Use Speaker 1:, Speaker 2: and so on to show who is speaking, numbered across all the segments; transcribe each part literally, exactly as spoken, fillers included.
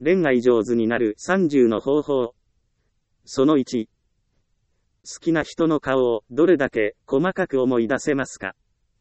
Speaker 1: 恋愛上手になるさんじゅうの方法。そのいち。好きな人の顔をどれだけ細かく思い出せますか？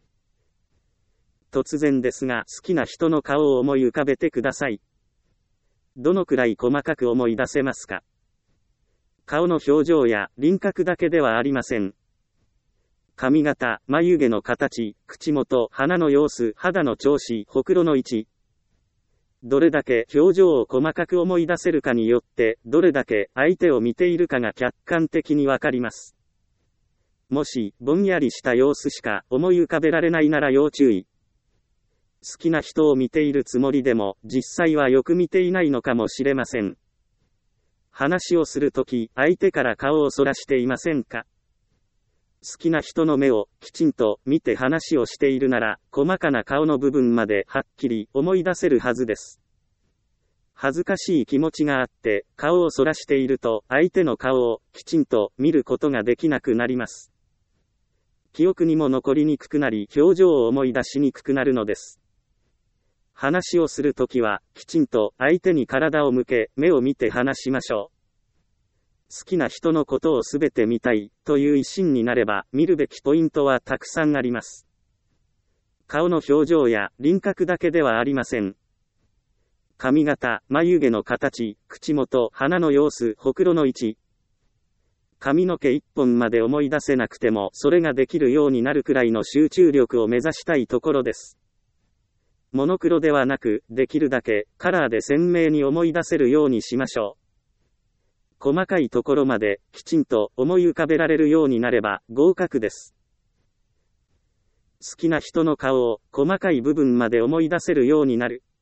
Speaker 1: 突然ですが、好きな人の顔を思い浮かべてください。どのくらい細かく思い出せますか？顔の表情や輪郭だけではありません。髪型、眉毛の形、口元、鼻の様子、肌の調子、ほくろの位置。どれだけ表情を細かく思い出せるかによって、どれだけ相手を見ているかが客観的にわかります。もし、ぼんやりした様子しか思い浮かべられないなら要注意。好きな人を見ているつもりでも、実際はよく見ていないのかもしれません。話をするとき、相手から顔をそらしていませんか？好きな人の目をきちんと見て話をしているなら、細かな顔の部分まではっきり思い出せるはずです。恥ずかしい気持ちがあって、顔をそらしていると、相手の顔をきちんと見ることができなくなります。記憶にも残りにくくなり、表情を思い出しにくくなるのです。話をするときは、きちんと相手に体を向け、目を見て話しましょう。好きな人のことをすべて見たいという一心になれば、見るべきポイントはたくさんあります。顔の表情や輪郭だけではありません。髪型、眉毛の形、口元、鼻の様子、ほくろの位置。髪の毛一本まで思い出せなくても、それができるようになるくらいの集中力を目指したいところです。モノクロではなく、できるだけカラーで鮮明に思い出せるようにしましょう。細かいところまできちんと思い浮かべられるようになれば合格です。好きな人の顔を細かい部分まで思い出せるようになる。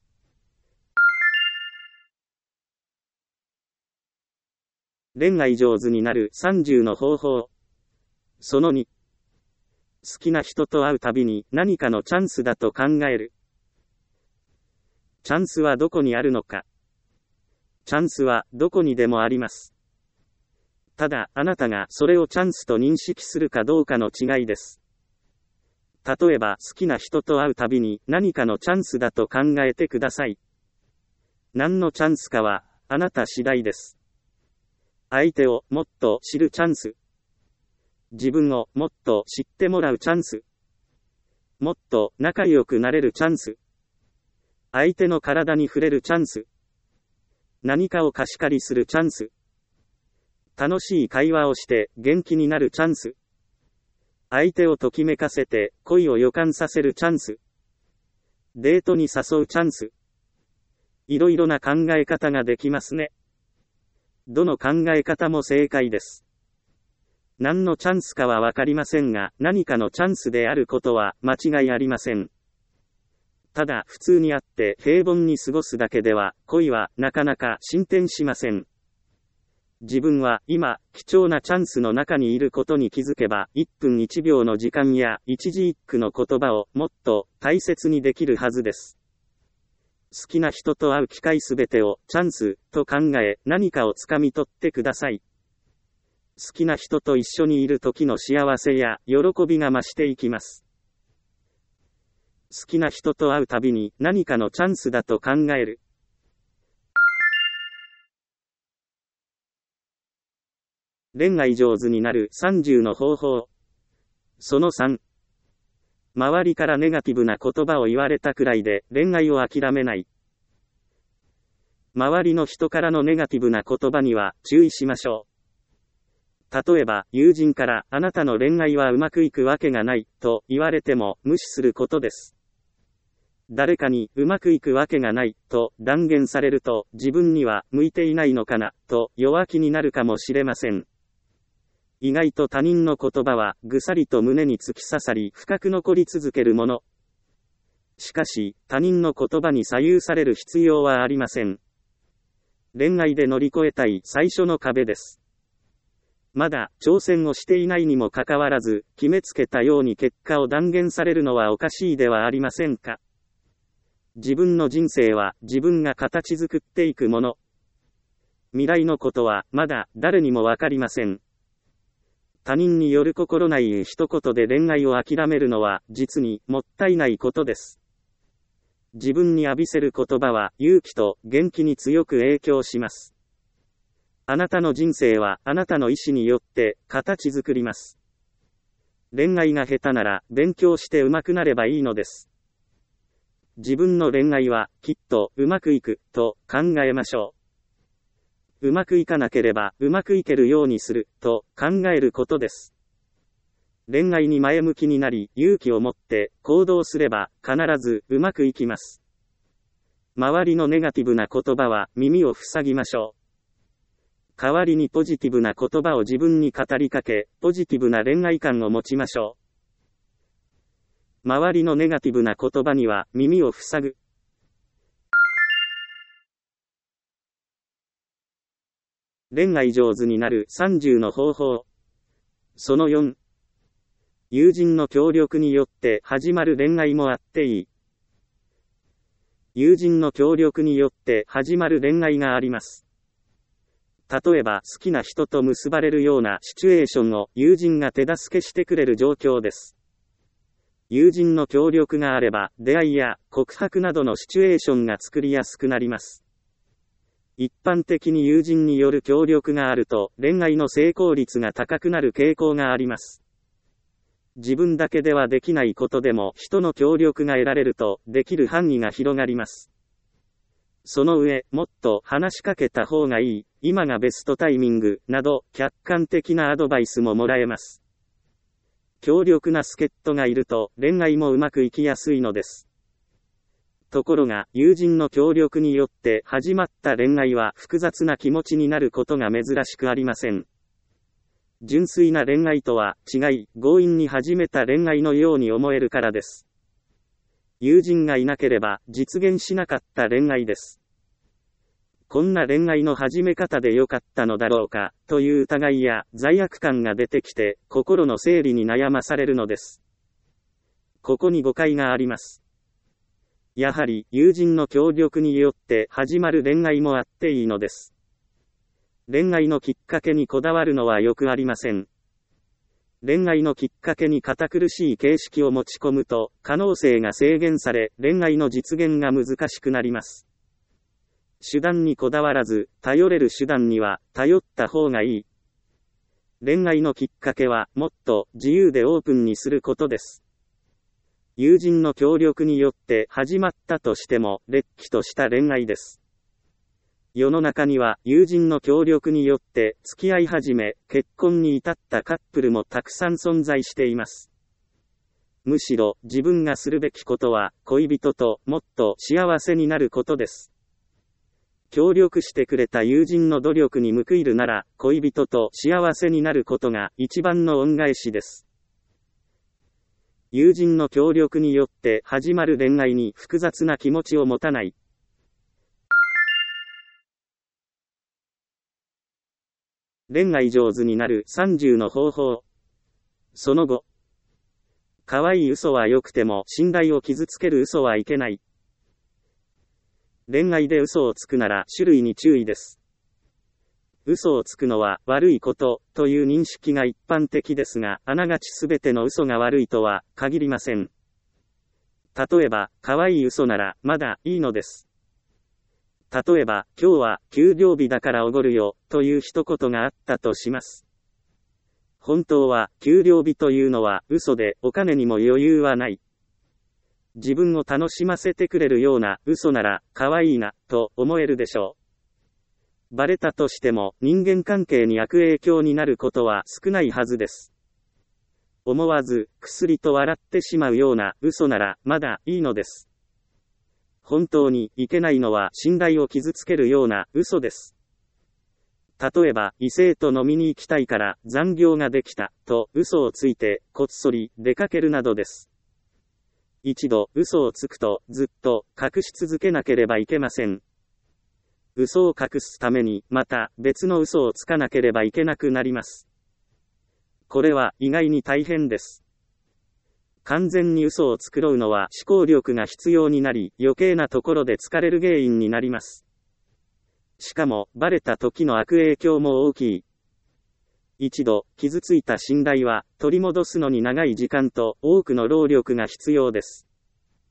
Speaker 1: 恋愛上手になるさんじゅうの方法。そのに。好きな人と会うたびに何かのチャンスだと考える。チャンスはどこにあるのか。チャンスはどこにでもあります。ただ、あなたがそれをチャンスと認識するかどうかの違いです。例えば、好きな人と会うたびに何かのチャンスだと考えてください。何のチャンスかは、あなた次第です。相手をもっと知るチャンス。自分をもっと知ってもらうチャンス。もっと仲良くなれるチャンス。相手の体に触れるチャンス。何かを貸し借りするチャンス。楽しい会話をして元気になるチャンス。相手をときめかせて恋を予感させるチャンス。デートに誘うチャンス。いろいろな考え方ができますね。どの考え方も正解です。何のチャンスかはわかりませんが、何かのチャンスであることは間違いありません。ただ、普通に会って平凡に過ごすだけでは、恋はなかなか進展しません。自分は今、貴重なチャンスの中にいることに気づけば、いっぷんいちびょうの時間や一字一句の言葉をもっと大切にできるはずです。好きな人と会う機会すべてをチャンスと考え、何かをつかみ取ってください。好きな人と一緒にいる時の幸せや喜びが増していきます。好きな人と会うたびに何かのチャンスだと考える。恋愛上手になるさんじゅうの方法。そのさん。周りからネガティブな言葉を言われたくらいで恋愛を諦めない。周りの人からのネガティブな言葉には注意しましょう。例えば、友人からあなたの恋愛はうまくいくわけがないと言われても無視することです。誰かにうまくいくわけがないと断言されると自分には向いていないのかなと弱気になるかもしれません。意外と他人の言葉はぐさりと胸に突き刺さり深く残り続けるもの。しかし他人の言葉に左右される必要はありません。恋愛で乗り越えたい最初の壁です。まだ挑戦をしていないにもかかわらず決めつけたように結果を断言されるのはおかしいではありませんか。自分の人生は自分が形作っていくもの。未来のことはまだ誰にもわかりません。他人による心ない一言で恋愛を諦めるのは実にもったいないことです。 自分に浴びせる言葉は勇気と元気に強く影響します。あなたの人生はあなたの意志によって形作ります。恋愛が下手なら勉強して上手くなればいいのです。自分の恋愛はきっとうまくいくと考えましょう。うまくいかなければうまくいけるようにすると考えることです。恋愛に前向きになり勇気を持って行動すれば必ずうまくいきます。周りのネガティブな言葉は耳を塞ぎましょう。代わりにポジティブな言葉を自分に語りかけ、ポジティブな恋愛観を持ちましょう。周りのネガティブな言葉には耳を塞ぐ。恋愛上手になるさんじゅうの方法。そのよん。友人の協力によって始まる恋愛もあっていい。友人の協力によって始まる恋愛があります。例えば好きな人と結ばれるようなシチュエーションを友人が手助けしてくれる状況です。友人の協力があれば出会いや告白などのシチュエーションが作りやすくなります。一般的に友人による協力があると恋愛の成功率が高くなる傾向があります。自分だけではできないことでも人の協力が得られるとできる範囲が広がります。その上、もっと話しかけた方がいい、今がベストタイミング、など客観的なアドバイスももらえます。強力な助っ人がいると恋愛もうまくいきやすいのです。ところが、友人の協力によって始まった恋愛は複雑な気持ちになることが珍しくありません。純粋な恋愛とは違い、強引に始めた恋愛のように思えるからです。友人がいなければ実現しなかった恋愛です。こんな恋愛の始め方で良かったのだろうか、という疑いや罪悪感が出てきて、心の整理に悩まされるのです。ここに誤解があります。やはり、友人の協力によって始まる恋愛もあっていいのです。恋愛のきっかけにこだわるのはよくありません。恋愛のきっかけに堅苦しい形式を持ち込むと、可能性が制限され、恋愛の実現が難しくなります。手段にこだわらず、頼れる手段には、頼った方がいい。恋愛のきっかけは、もっと自由でオープンにすることです。友人の協力によって始まったとしても、れっきとした恋愛です。世の中には友人の協力によって付き合い始め、結婚に至ったカップルもたくさん存在しています。むしろ自分がするべきことは恋人ともっと幸せになることです。協力してくれた友人の努力に報いるなら恋人と幸せになることが一番の恩返しです。友人の協力によって始まる恋愛に複雑な気持ちを持たない。恋愛上手になるさんじゅうの方法。そのご。可愛い嘘は良くても信頼を傷つける嘘はいけない。恋愛で嘘をつくなら種類に注意です。嘘をつくのは悪いことという認識が一般的ですが、あながちすべての嘘が悪いとは限りません。例えば、可愛い嘘ならまだいいのです。例えば、今日は給料日だからおごるよ、という一言があったとします。本当は、給料日というのは嘘で、お金にも余裕はない。自分を楽しませてくれるような嘘なら、可愛いな、と思えるでしょう。バレたとしても、人間関係に悪影響になることは少ないはずです。思わず、くすりと笑ってしまうような嘘なら、まだいいのです。本当にいけないのは信頼を傷つけるような嘘です。例えば、異性と飲みに行きたいから残業ができたと嘘をついてこっそり出かけるなどです。一度嘘をつくとずっと隠し続けなければいけません。嘘を隠すためにまた別の嘘をつかなければいけなくなります。これは意外に大変です。完全に嘘を作ろうのは思考力が必要になり、余計なところで疲れる原因になります。しかも、バレた時の悪影響も大きい。一度、傷ついた信頼は、取り戻すのに長い時間と多くの労力が必要です。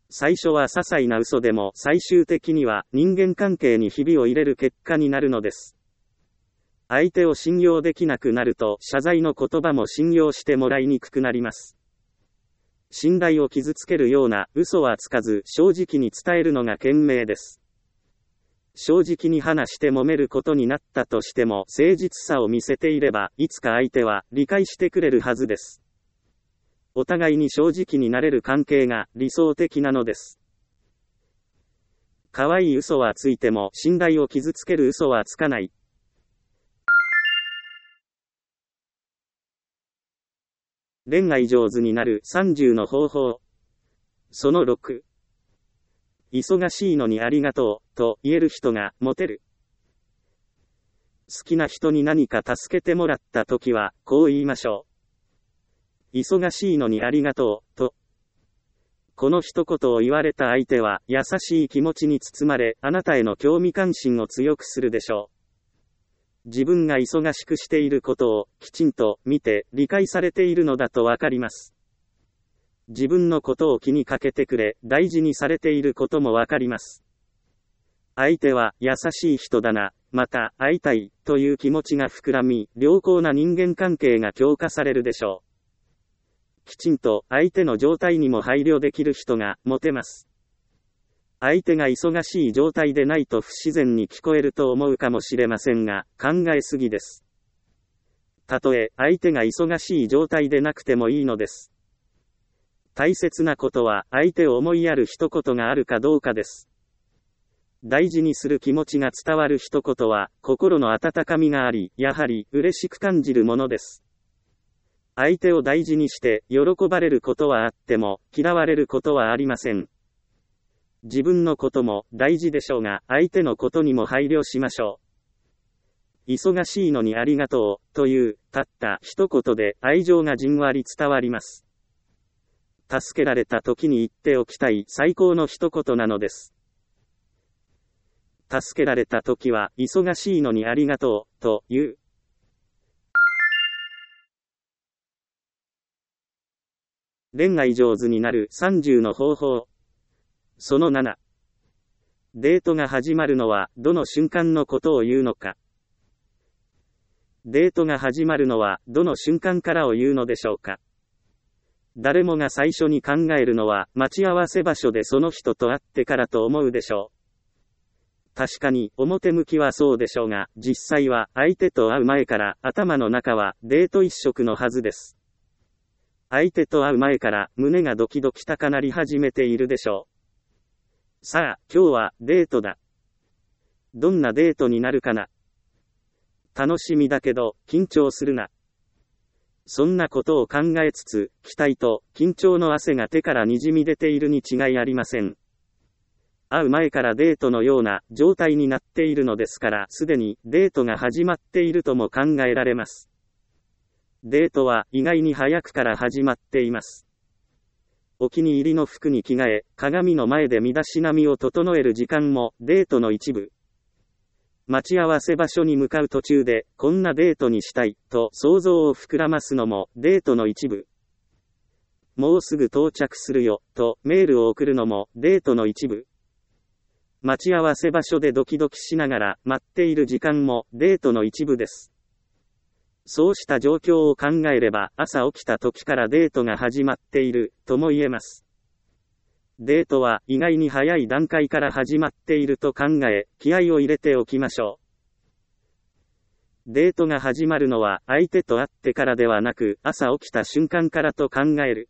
Speaker 1: 最初は些細な嘘でも最終的には人間関係にひびを入れる結果になるのです。相手を信用できなくなると謝罪の言葉も信用してもらいにくくなります。信頼を傷つけるような嘘はつかず正直に伝えるのが賢明です。正直に話して揉めることになったとしても誠実さを見せていればいつか相手は理解してくれるはずです。お互いに正直になれる関係が理想的なのです。可愛い嘘はついても信頼を傷つける嘘はつかない。恋愛上手になるさんじゅうの方法。そのろく。忙しいのにありがとう、と言える人がモテる。好きな人に何か助けてもらったときは、こう言いましょう。忙しいのにありがとう、と。この一言を言われた相手は、優しい気持ちに包まれ、あなたへの興味関心を強くするでしょう。自分が忙しくしていることをきちんと見て理解されているのだとわかります。自分のことを気にかけてくれ、大事にされていることもわかります。相手は優しい人だな、また会いたいという気持ちが膨らみ、良好な人間関係が強化されるでしょう。きちんと相手の状態にも配慮できる人がモテます。相手が忙しい状態でないと不自然に聞こえると思うかもしれませんが、考えすぎです。たとえ相手が忙しい状態でなくてもいいのです。大切なことは相手を思いやる一言があるかどうかです。大事にする気持ちが伝わる一言は心の温かみがあり、やはり嬉しく感じるものです。相手を大事にして喜ばれることはあっても嫌われることはありません。自分のことも大事でしょうが、相手のことにも配慮しましょう。忙しいのにありがとう、という、たった一言で愛情がじんわり伝わります。助けられた時に言っておきたい最高の一言なのです。助けられた時は、忙しいのにありがとう、という。恋愛上手になるさんじゅうの方法。そのなな。デートが始まるのはどの瞬間のことを言うのか。デートが始まるのはどの瞬間からを言うのでしょうか。誰もが最初に考えるのは待ち合わせ場所でその人と会ってからと思うでしょう。確かに表向きはそうでしょうが、実際は相手と会う前から頭の中はデート一色のはずです。相手と会う前から胸がドキドキ高鳴り始めているでしょう。さあ、今日はデートだ。どんなデートになるかな。楽しみだけど、緊張するな。そんなことを考えつつ、期待と緊張の汗が手からにじみ出ているに違いありません。会う前からデートのような状態になっているのですから、すでにデートが始まっているとも考えられます。デートは意外に早くから始まっています。お気に入りの服に着替え、鏡の前で身だしなみを整える時間もデートの一部。待ち合わせ場所に向かう途中で、こんなデートにしたい、と想像を膨らますのもデートの一部。もうすぐ到着するよ、とメールを送るのもデートの一部。待ち合わせ場所でドキドキしながら待っている時間もデートの一部です。そうした状況を考えれば、朝起きた時からデートが始まっている、とも言えます。デートは意外に早い段階から始まっていると考え、気合を入れておきましょう。デートが始まるのは相手と会ってからではなく、朝起きた瞬間からと考える。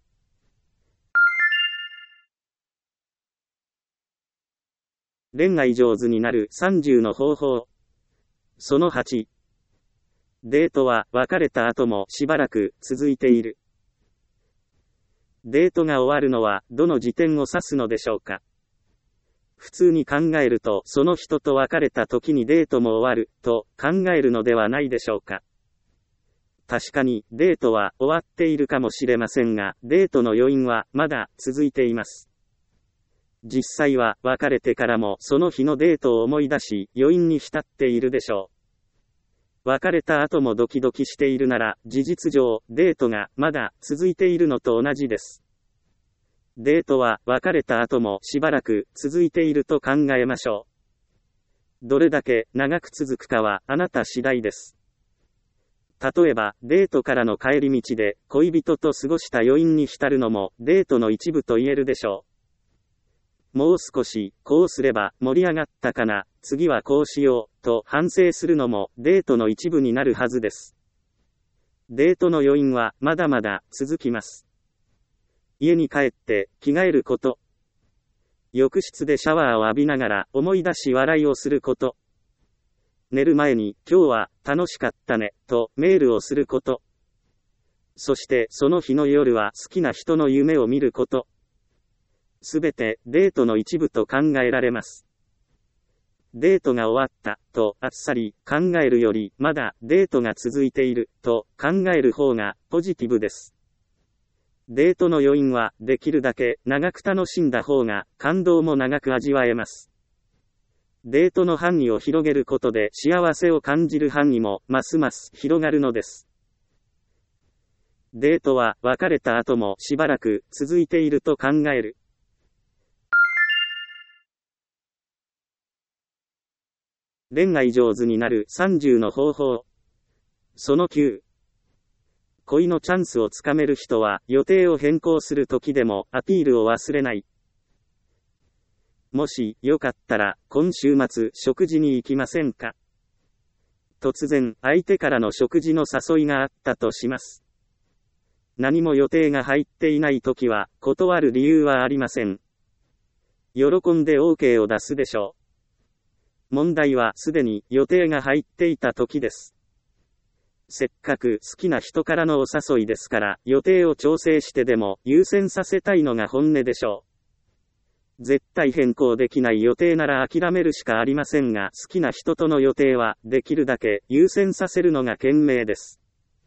Speaker 1: 恋愛上手になるさんじゅうの方法。そのはち。デートは別れた後もしばらく続いている。デートが終わるのはどの時点を指すのでしょうか。普通に考えるとその人と別れた時にデートも終わると考えるのではないでしょうか。確かにデートは終わっているかもしれませんが、デートの余韻はまだ続いています。実際は別れてからもその日のデートを思い出し余韻に浸っているでしょう。別れた後もドキドキしているなら、事実上、デートがまだ続いているのと同じです。 デートは別れた後もしばらく続いていると考えましょう。どれだけ長く続くかはあなた次第です。例えば、デートからの帰り道で恋人と過ごした余韻に浸るのもデートの一部と言えるでしょう。もう少しこうすれば盛り上がったかな、次はこうしようと反省するのもデートの一部になるはずです。デートの余韻はまだまだ続きます。家に帰って着替えること。浴室でシャワーを浴びながら思い出し笑いをすること。寝る前に今日は楽しかったねとメールをすること。そしてその日の夜は好きな人の夢を見ること。すべてデートの一部と考えられます。デートが終わったとあっさり考えるよりまだデートが続いていると考える方がポジティブです。デートの余韻はできるだけ長く楽しんだ方が感動も長く味わえます。デートの範囲を広げることで幸せを感じる範囲もますます広がるのです。デートは別れた後もしばらく続いていると考える。恋愛上手になるさんじゅうの方法。そのきゅう。恋のチャンスをつかめる人は予定を変更する時でもアピールを忘れない。もしよかったら今週末食事に行きませんか？突然相手からの食事の誘いがあったとします。何も予定が入っていない時は断る理由はありません。喜んで オーケー を出すでしょう。問題はすでに予定が入っていた時です。せっかく好きな人からのお誘いですから予定を調整してでも優先させたいのが本音でしょう。絶対変更できない予定なら諦めるしかありませんが、好きな人との予定はできるだけ優先させるのが賢明です。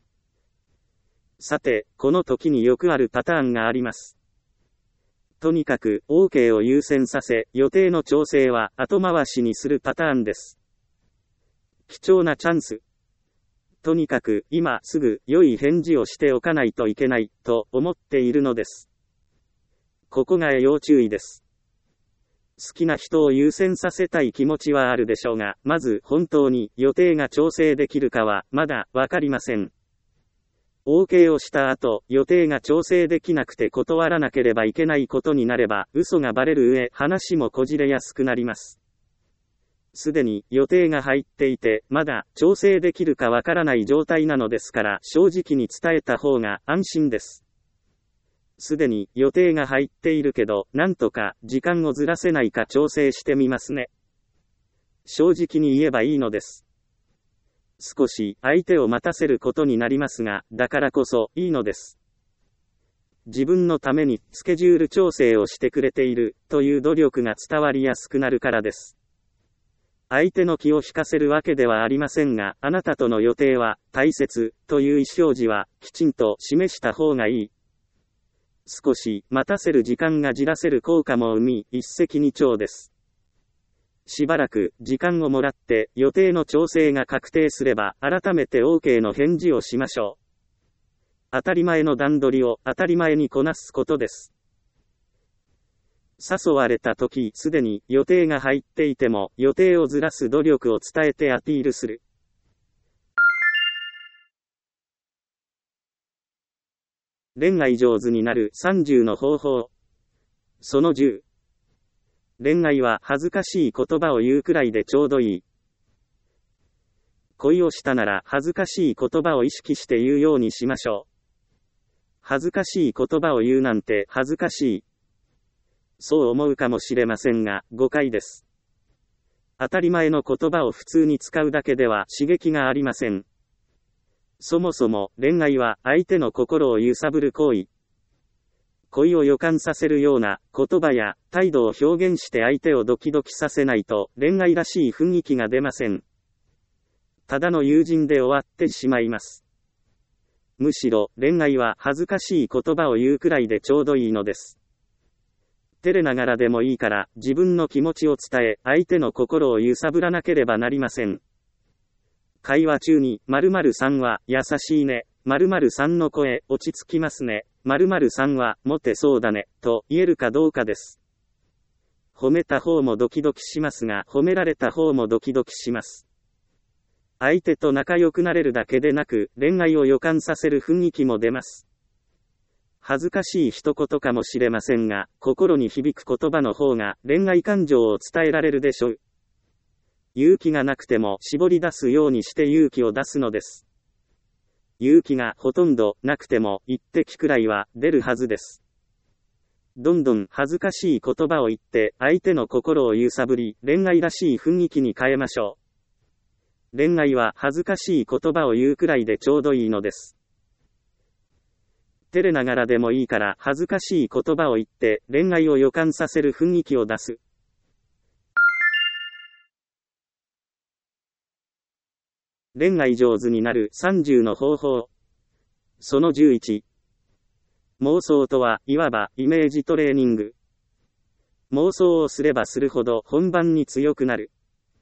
Speaker 1: さて、この時によくあるパターンがあります。とにかく オーケー を優先させ、予定の調整は後回しにするパターンです。貴重なチャンス。とにかく今すぐ良い返事をしておかないといけないと思っているのです。ここが要注意です。好きな人を優先させたい気持ちはあるでしょうが、まず本当に予定が調整できるかはまだわかりません。オーケー をした後、予定が調整できなくて断らなければいけないことになれば、嘘がバレる上、話もこじれやすくなります。すでに予定が入っていて、まだ調整できるかわからない状態なのですから、正直に伝えた方が安心です。すでに予定が入っているけど、なんとか時間をずらせないか調整してみますね。正直に言えばいいのです。少し相手を待たせることになりますが、だからこそいいのです。自分のためにスケジュール調整をしてくれているという努力が伝わりやすくなるからです。相手の気を引かせるわけではありませんが、あなたとの予定は大切という意思表示はきちんと示した方がいい。少し待たせる時間がじらせる効果も生み、一石二鳥です。しばらく時間をもらって予定の調整が確定すれば改めて オーケー の返事をしましょう。当たり前の段取りを当たり前にこなすことです。誘われた時すでに予定が入っていても予定をずらす努力を伝えてアピールする。恋愛上手になるさんじゅうの方法。そのじゅう。恋愛は恥ずかしい言葉を言うくらいでちょうどいい。恋をしたなら恥ずかしい言葉を意識して言うようにしましょう。恥ずかしい言葉を言うなんて恥ずかしい。そう思うかもしれませんが、誤解です。当たり前の言葉を普通に使うだけでは刺激がありません。そもそも恋愛は相手の心を揺さぶる行為。恋を予感させるような言葉や態度を表現して相手をドキドキさせないと恋愛らしい雰囲気が出ません。ただの友人で終わってしまいます。むしろ恋愛は恥ずかしい言葉を言うくらいでちょうどいいのです。照れながらでもいいから自分の気持ちを伝え相手の心を揺さぶらなければなりません。会話中に〇〇さんは優しいね、〇〇さんの声落ち着きますね 〇〇さんはモテそうだね、と言えるかどうかです。褒めた方もドキドキしますが、褒められた方もドキドキします。相手と仲良くなれるだけでなく、恋愛を予感させる雰囲気も出ます。恥ずかしい一言かもしれませんが、心に響く言葉の方が恋愛感情を伝えられるでしょう。勇気がなくても絞り出すようにして勇気を出すのです。勇気がほとんどなくても一滴くらいは出るはずです。どんどん恥ずかしい言葉を言って相手の心を揺さぶり、恋愛らしい雰囲気に変えましょう。恋愛は恥ずかしい言葉を言うくらいでちょうどいいのです。照れながらでもいいから恥ずかしい言葉を言って恋愛を予感させる雰囲気を出す。恋愛上手になるさんじゅうの方法。そのじゅういち。妄想とはいわばイメージトレーニング。妄想をすればするほど本番に強くなる。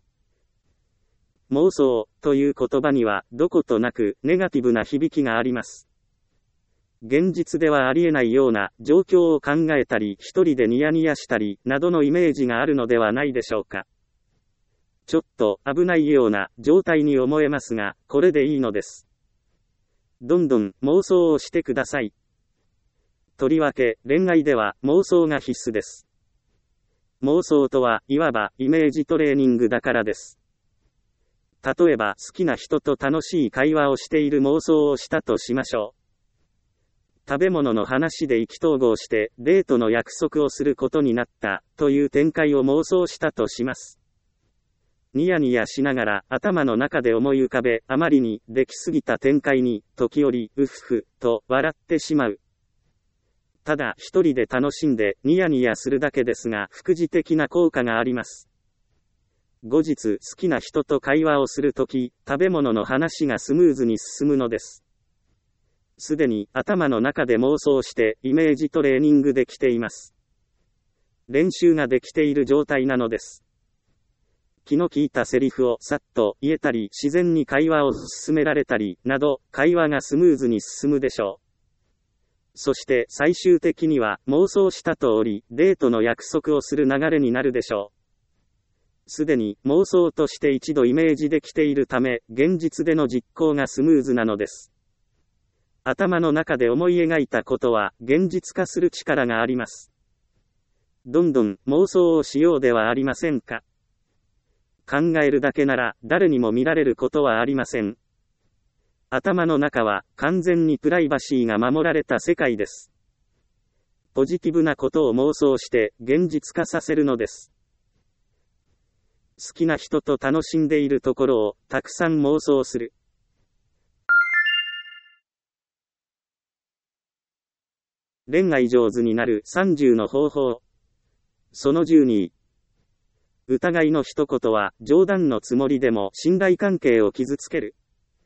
Speaker 1: 妄想という言葉にはどことなくネガティブな響きがあります。現実ではありえないような状況を考えたり、一人でニヤニヤしたりなどのイメージがあるのではないでしょうか。ちょっと危ないような状態に思えますが、これでいいのです。どんどん妄想をしてください。とりわけ恋愛では妄想が必須です。妄想とはいわばイメージトレーニングだからです。例えば好きな人と楽しい会話をしている妄想をしたとしましょう。食べ物の話で意気投合してデートの約束をすることになったという展開を妄想したとします。ニヤニヤしながら頭の中で思い浮かべ、あまりにできすぎた展開に時折うふふと笑ってしまう。ただ一人で楽しんでニヤニヤするだけですが副次的な効果があります。後日好きな人と会話をするとき、食べ物の話がスムーズに進むのです。すでに頭の中で妄想してイメージトレーニングできています。練習ができている状態なのです。気の利いたセリフをさっと言えたり、自然に会話を進められたり、など、会話がスムーズに進むでしょう。そして最終的には妄想した通り、デートの約束をする流れになるでしょう。すでに妄想として一度イメージできているため、現実での実行がスムーズなのです。頭の中で思い描いたことは現実化する力があります。どんどん妄想をしようではありませんか。考えるだけなら誰にも見られることはありません。頭の中は完全にプライバシーが守られた世界です。ポジティブなことを妄想して現実化させるのです。好きな人と楽しんでいるところをたくさん妄想する。恋愛上手になるさんじゅうの方法。そのじゅうに。疑いの一言は冗談のつもりでも信頼関係を傷つける。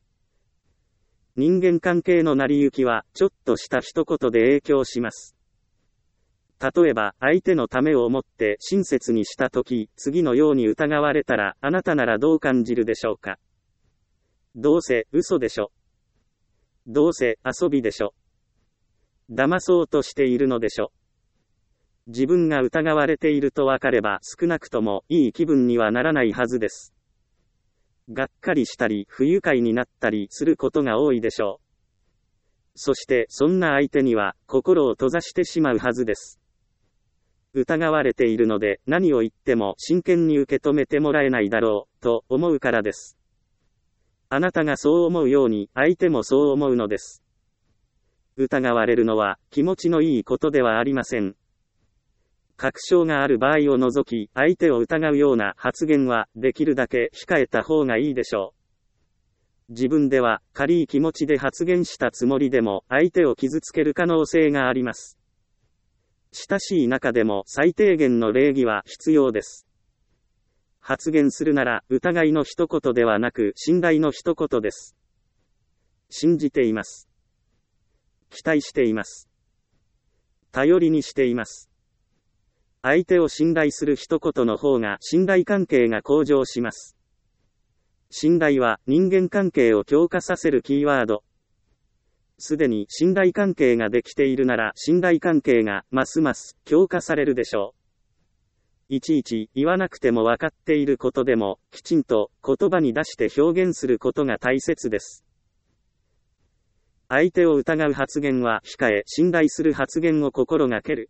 Speaker 1: 人間関係の成り行きはちょっとした一言で影響します。例えば相手のためを思って親切にしたとき、次のように疑われたらあなたならどう感じるでしょうか。どうせ嘘でしょ。どうせ遊びでしょ。騙そうとしているのでしょ。自分が疑われていると分かれば少なくともいい気分にはならないはずです。がっかりしたり不愉快になったりすることが多いでしょう。そしてそんな相手には心を閉ざしてしまうはずです。疑われているので何を言っても真剣に受け止めてもらえないだろうと思うからです。あなたがそう思うように相手もそう思うのです。疑われるのは気持ちのいいことではありません。確証がある場合を除き、相手を疑うような発言はできるだけ控えた方がいいでしょう。自分では軽い気持ちで発言したつもりでも相手を傷つける可能性があります。親しい中でも最低限の礼儀は必要です。発言するなら疑いの一言ではなく信頼の一言です。信じています。期待しています。頼りにしています。相手を信頼する一言の方が信頼関係が向上します。信頼は人間関係を強化させるキーワード。 すでに信頼関係ができているなら信頼関係がますます強化されるでしょう。いちいち言わなくても分かっていることでもきちんと言葉に出して表現することが大切です。相手を疑う発言は控え、信頼する発言を心がける。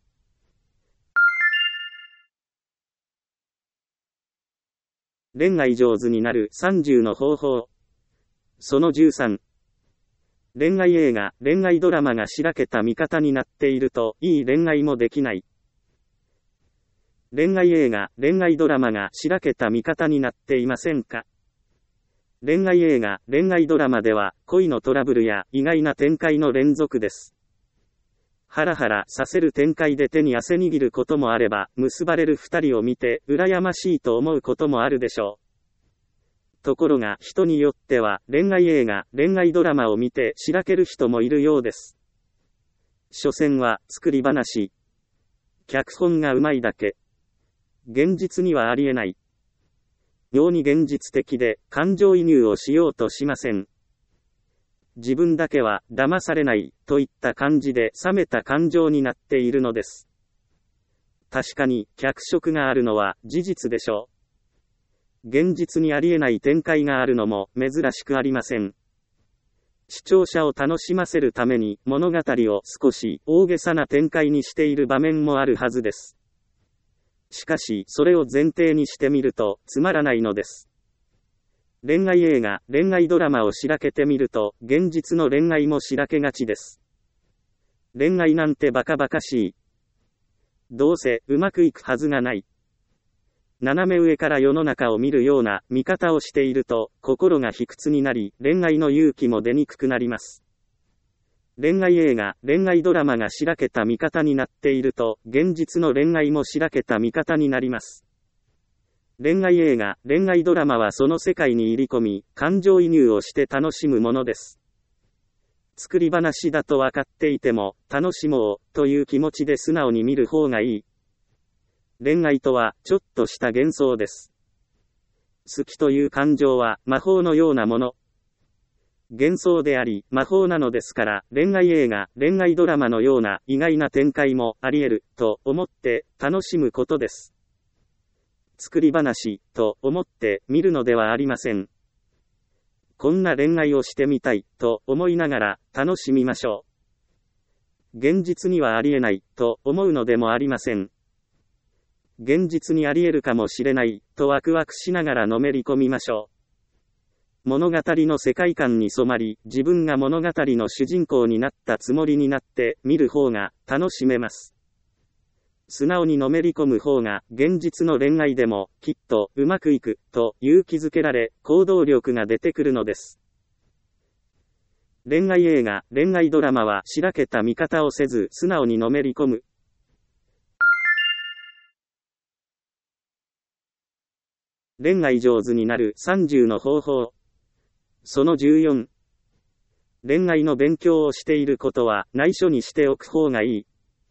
Speaker 1: 恋愛上手になるさんじゅうの方法。そのじゅうさん。恋愛映画、恋愛ドラマがしらけた味方になっていると、いい恋愛もできない。恋愛映画、恋愛ドラマがしらけた味方になっていませんか？恋愛映画、恋愛ドラマでは、恋のトラブルや意外な展開の連続です。ハラハラさせる展開で手に汗握ることもあれば、結ばれる二人を見て、羨ましいと思うこともあるでしょう。ところが、人によっては、恋愛映画、恋愛ドラマを見て、しらける人もいるようです。所詮は、作り話。脚本がうまいだけ。現実にはありえない。妙に現実的で、感情移入をしようとしません。自分だけは騙されないといった感じで冷めた感情になっているのです。確かに脚色があるのは事実でしょう。現実にありえない展開があるのも珍しくありません。視聴者を楽しませるために物語を少し大げさな展開にしている場面もあるはずです。しかしそれを前提にしてみるとつまらないのです。恋愛映画、恋愛ドラマをしらけてみると、現実の恋愛もしらけがちです。恋愛なんてバカバカしい。どうせうまくいくはずがない。斜め上から世の中を見るような見方をしていると、心が卑屈になり、恋愛の勇気も出にくくなります。恋愛映画、恋愛ドラマがしらけた見方になっていると、現実の恋愛もしらけた見方になります。恋愛映画、恋愛ドラマはその世界に入り込み、感情移入をして楽しむものです。作り話だと分かっていても、楽しもう、という気持ちで素直に見る方がいい。恋愛とは、ちょっとした幻想です。好きという感情は、魔法のようなもの。幻想であり、魔法なのですから、恋愛映画、恋愛ドラマのような意外な展開もあり得る、と思って楽しむことです。作り話、と思って見るのではありません。こんな恋愛をしてみたい、と思いながら楽しみましょう。現実にはありえない、と思うのでもありません。現実にあり得るかもしれない、とワクワクしながらのめり込みましょう。物語の世界観に染まり、自分が物語の主人公になったつもりになって見る方が楽しめます。素直にのめり込む方が現実の恋愛でもきっとうまくいくと勇気づけられ行動力が出てくるのです。恋愛映画、恋愛ドラマはしらけた見方をせず素直にのめり込む。恋愛上手になるさんじゅうの方法。そのじゅうよん。恋愛の勉強をしていることは内緒にしておく方がいい。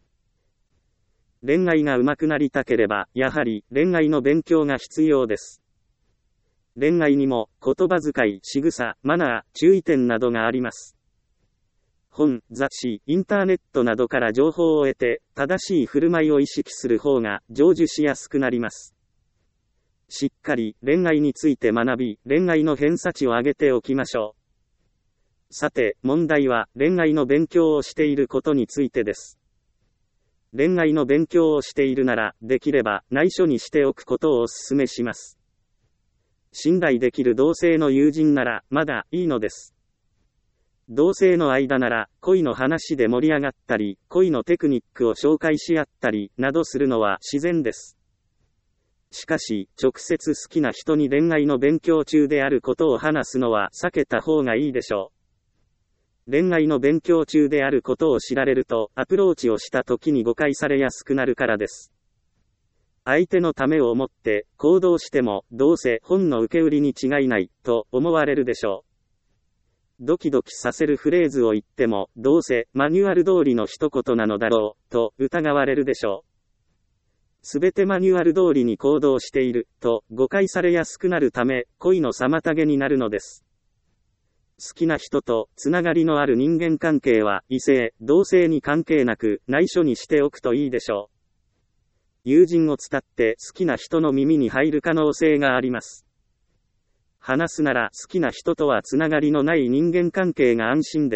Speaker 1: 恋愛が上手くなりたければ、やはり恋愛の勉強が必要です。恋愛にも言葉遣い、仕草、マナー、注意点などがあります。本、雑誌、インターネットなどから情報を得て、正しい振る舞いを意識する方が成就しやすくなります。しっかり恋愛について学び、恋愛の偏差値を上げておきましょう。さて、問題は恋愛の勉強をしていることについてです。恋愛の勉強をしているなら、できれば内緒にしておくことをお勧めします。信頼できる同性の友人なら、まだいいのです。同性の間なら、恋の話で盛り上がったり、恋のテクニックを紹介し合ったり、などするのは自然です。しかし、直接好きな人に恋愛の勉強中であることを話すのは避けた方がいいでしょう。恋愛の勉強中であることを知られると、アプローチをした時に誤解されやすくなるからです。相手のためを思って行動しても、どうせ本の受け売りに違いない、と思われるでしょう。ドキドキさせるフレーズを言っても、どうせマニュアル通りの一言なのだろう、と疑われるでしょう。すべてマニュアル通りに行動している、と誤解されやすくなるため、恋の妨げになるのです。 好きな人とつながりのある人間関係は異性、同性に関係なく内緒にしておくといいでしょう。友人を伝って好きな人の耳に入る可能性があります。話すなら好きな人とはつながりのない人間関係が安心です。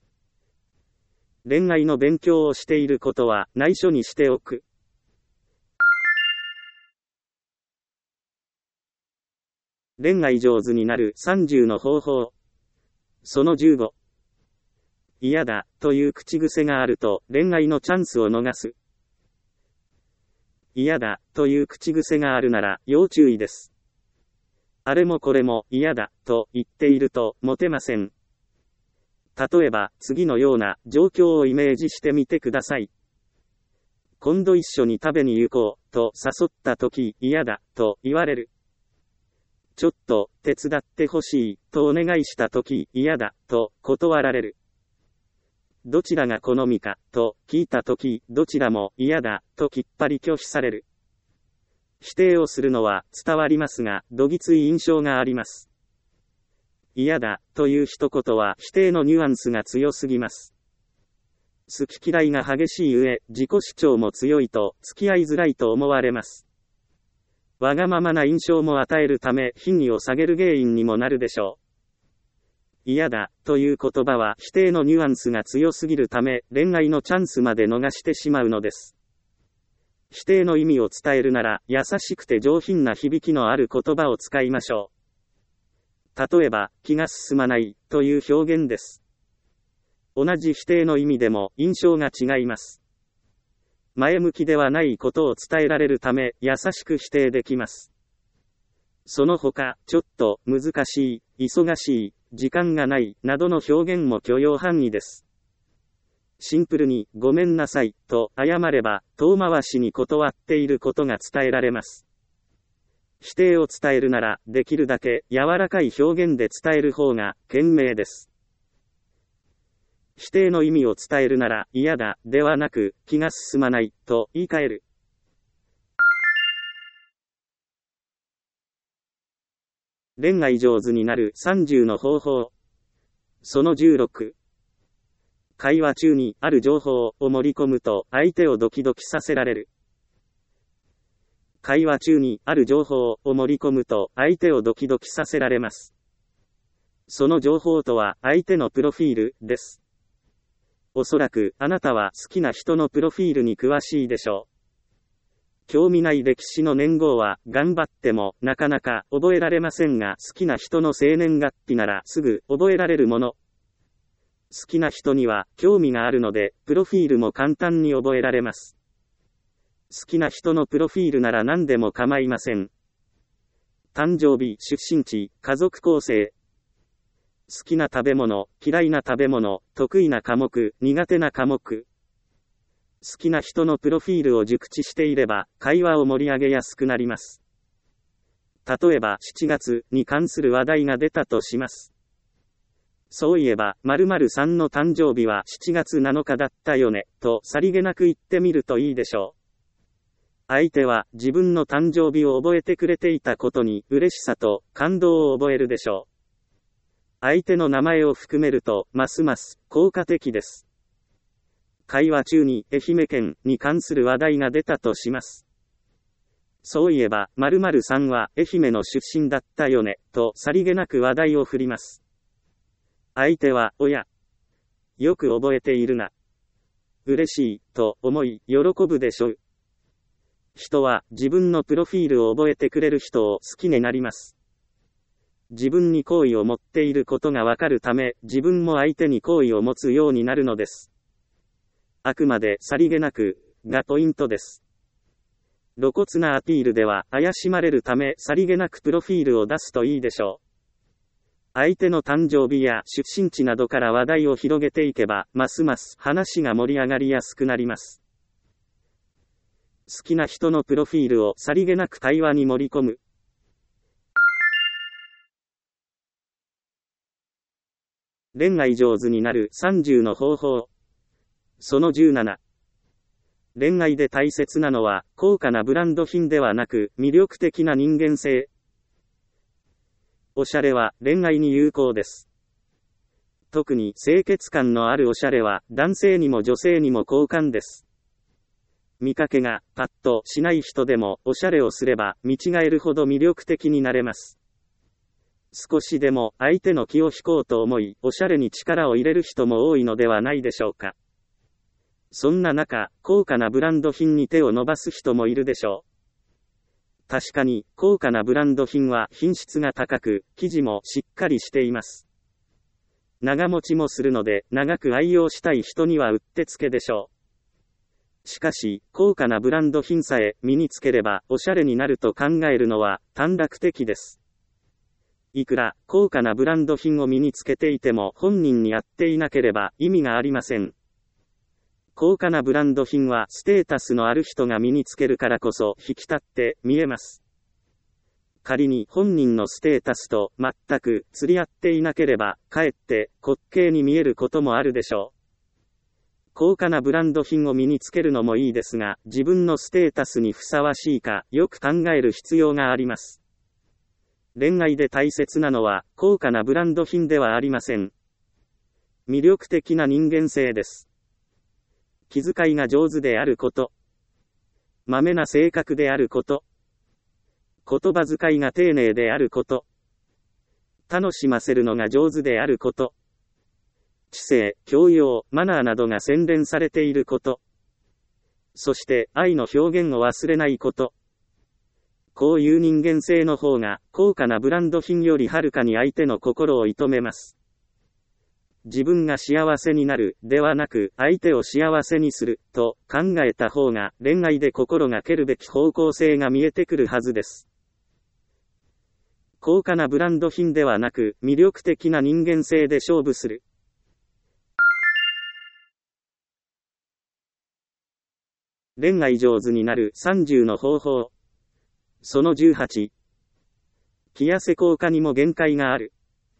Speaker 1: 恋愛の勉強をしていることは内緒にしておく。恋愛上手になるさんじゅうの方法。そのじゅうご。嫌だという口癖があると恋愛のチャンスを逃す。嫌だという口癖があるなら要注意です。あれもこれも嫌だと言っているとモテません。例えば次のような状況をイメージしてみてください。今度一緒に食べに行こうと誘ったとき嫌だと言われる。ちょっと手伝ってほしいとお願いしたとき嫌だと断られる。どちらが好みかと聞いたときどちらも嫌だときっぱり拒否される。否定をするのは伝わりますが、どぎつい印象があります。嫌だという一言は否定のニュアンスが強すぎます。好き嫌いが激しい上、自己主張も強いと付き合いづらいと思われます。わがままな印象も与えるため品位を下げる原因にもなるでしょう。嫌だという言葉は否定のニュアンスが強すぎるため恋愛のチャンスまで逃してしまうのです。否定の意味を伝えるなら優しくて上品な響きのある言葉を使いましょう。例えば、気が進まないという表現です。同じ否定の意味でも印象が違います。前向きではないことを伝えられるため優しく否定できます。その他、ちょっと難しい、忙しい、時間がないなどの表現も許容範囲です。シンプルにごめんなさいと謝れば遠回しに断っていることが伝えられます。否定を伝えるならできるだけ柔らかい表現で伝える方が賢明です。否定の意味を伝えるなら嫌だではなく気が進まないと言い換える。恋愛上手になるさんじゅうの方法。そのじゅうろく。会話中にある情報を盛り込むと相手をドキドキさせられる。会話中にある情報を盛り込むと相手をドキドキさせられます。その情報とは相手のプロフィールです。おそらくあなたは好きな人のプロフィールに詳しいでしょう。興味ない歴史の年号は頑張ってもなかなか覚えられませんが、好きな人の生年月日ならすぐ覚えられるもの。好きな人には興味があるので、プロフィールも簡単に覚えられます。好きな人のプロフィールなら何でも構いません。誕生日、出身地、家族構成。好きな食べ物、嫌いな食べ物、得意な科目、苦手な科目。好きな人のプロフィールを熟知していれば、会話を盛り上げやすくなります。例えばしちがつに関する話題が出たとします。そういえば、〇〇さんの誕生日はしちがつなのかだったよね、とさりげなく言ってみるといいでしょう。相手は自分の誕生日を覚えてくれていたことに嬉しさと感動を覚えるでしょう。相手の名前を含めると、ますます効果的です。会話中に愛媛県に関する話題が出たとします。そういえば、〇〇さんは愛媛の出身だったよね、とさりげなく話題を振ります。相手は、おや、よく覚えているな。嬉しい、と思い、喜ぶでしょう。人は自分のプロフィールを覚えてくれる人を好きになります。自分に好意を持っていることがわかるため、自分も相手に好意を持つようになるのです。あくまでさりげなく、がポイントです。露骨なアピールでは怪しまれるため、さりげなくプロフィールを出すといいでしょう。相手の誕生日や出身地などから話題を広げていけば、ますます話が盛り上がりやすくなります。好きな人のプロフィールをさりげなく会話に盛り込む。恋愛上手になるさんじゅうの方法。そのじゅうなな。恋愛で大切なのは、高価なブランド品ではなく、魅力的な人間性。おしゃれは恋愛に有効です。 特に清潔感のあるおしゃれは、男性にも女性にも好感です。見かけが、パッとしない人でも、おしゃれをすれば、見違えるほど魅力的になれます。少しでも、相手の気を引こうと思い、おしゃれに力を入れる人も多いのではないでしょうか。そんな中、高価なブランド品に手を伸ばす人もいるでしょう。確かに、高価なブランド品は品質が高く、生地もしっかりしています。長持ちもするので、長く愛用したい人にはうってつけでしょう。しかし、高価なブランド品さえ身につければおしゃれになると考えるのは短絡的です。いくら高価なブランド品を身につけていても本人に合っていなければ意味がありません。高価なブランド品はステータスのある人が身につけるからこそ引き立って見えます。仮に本人のステータスと全く釣り合っていなければ、かえって滑稽に見えることもあるでしょう。高価なブランド品を身につけるのもいいですが、自分のステータスにふさわしいか、よく考える必要があります。恋愛で大切なのは、高価なブランド品ではありません。魅力的な人間性です。気遣いが上手であること。まめな性格であること。言葉遣いが丁寧であること。楽しませるのが上手であること。知性、教養、マナーなどが洗練されていること。そして愛の表現を忘れないこと。こういう人間性の方が高価なブランド品よりはるかに相手の心を射止めます。自分が幸せになるではなく相手を幸せにすると考えた方が恋愛で心がけるべき方向性が見えてくるはずです。高価なブランド品ではなく魅力的な人間性で勝負する。恋愛上手になるさんじゅうの方法。そのじゅうはち。気痩せ効果にも限界がある。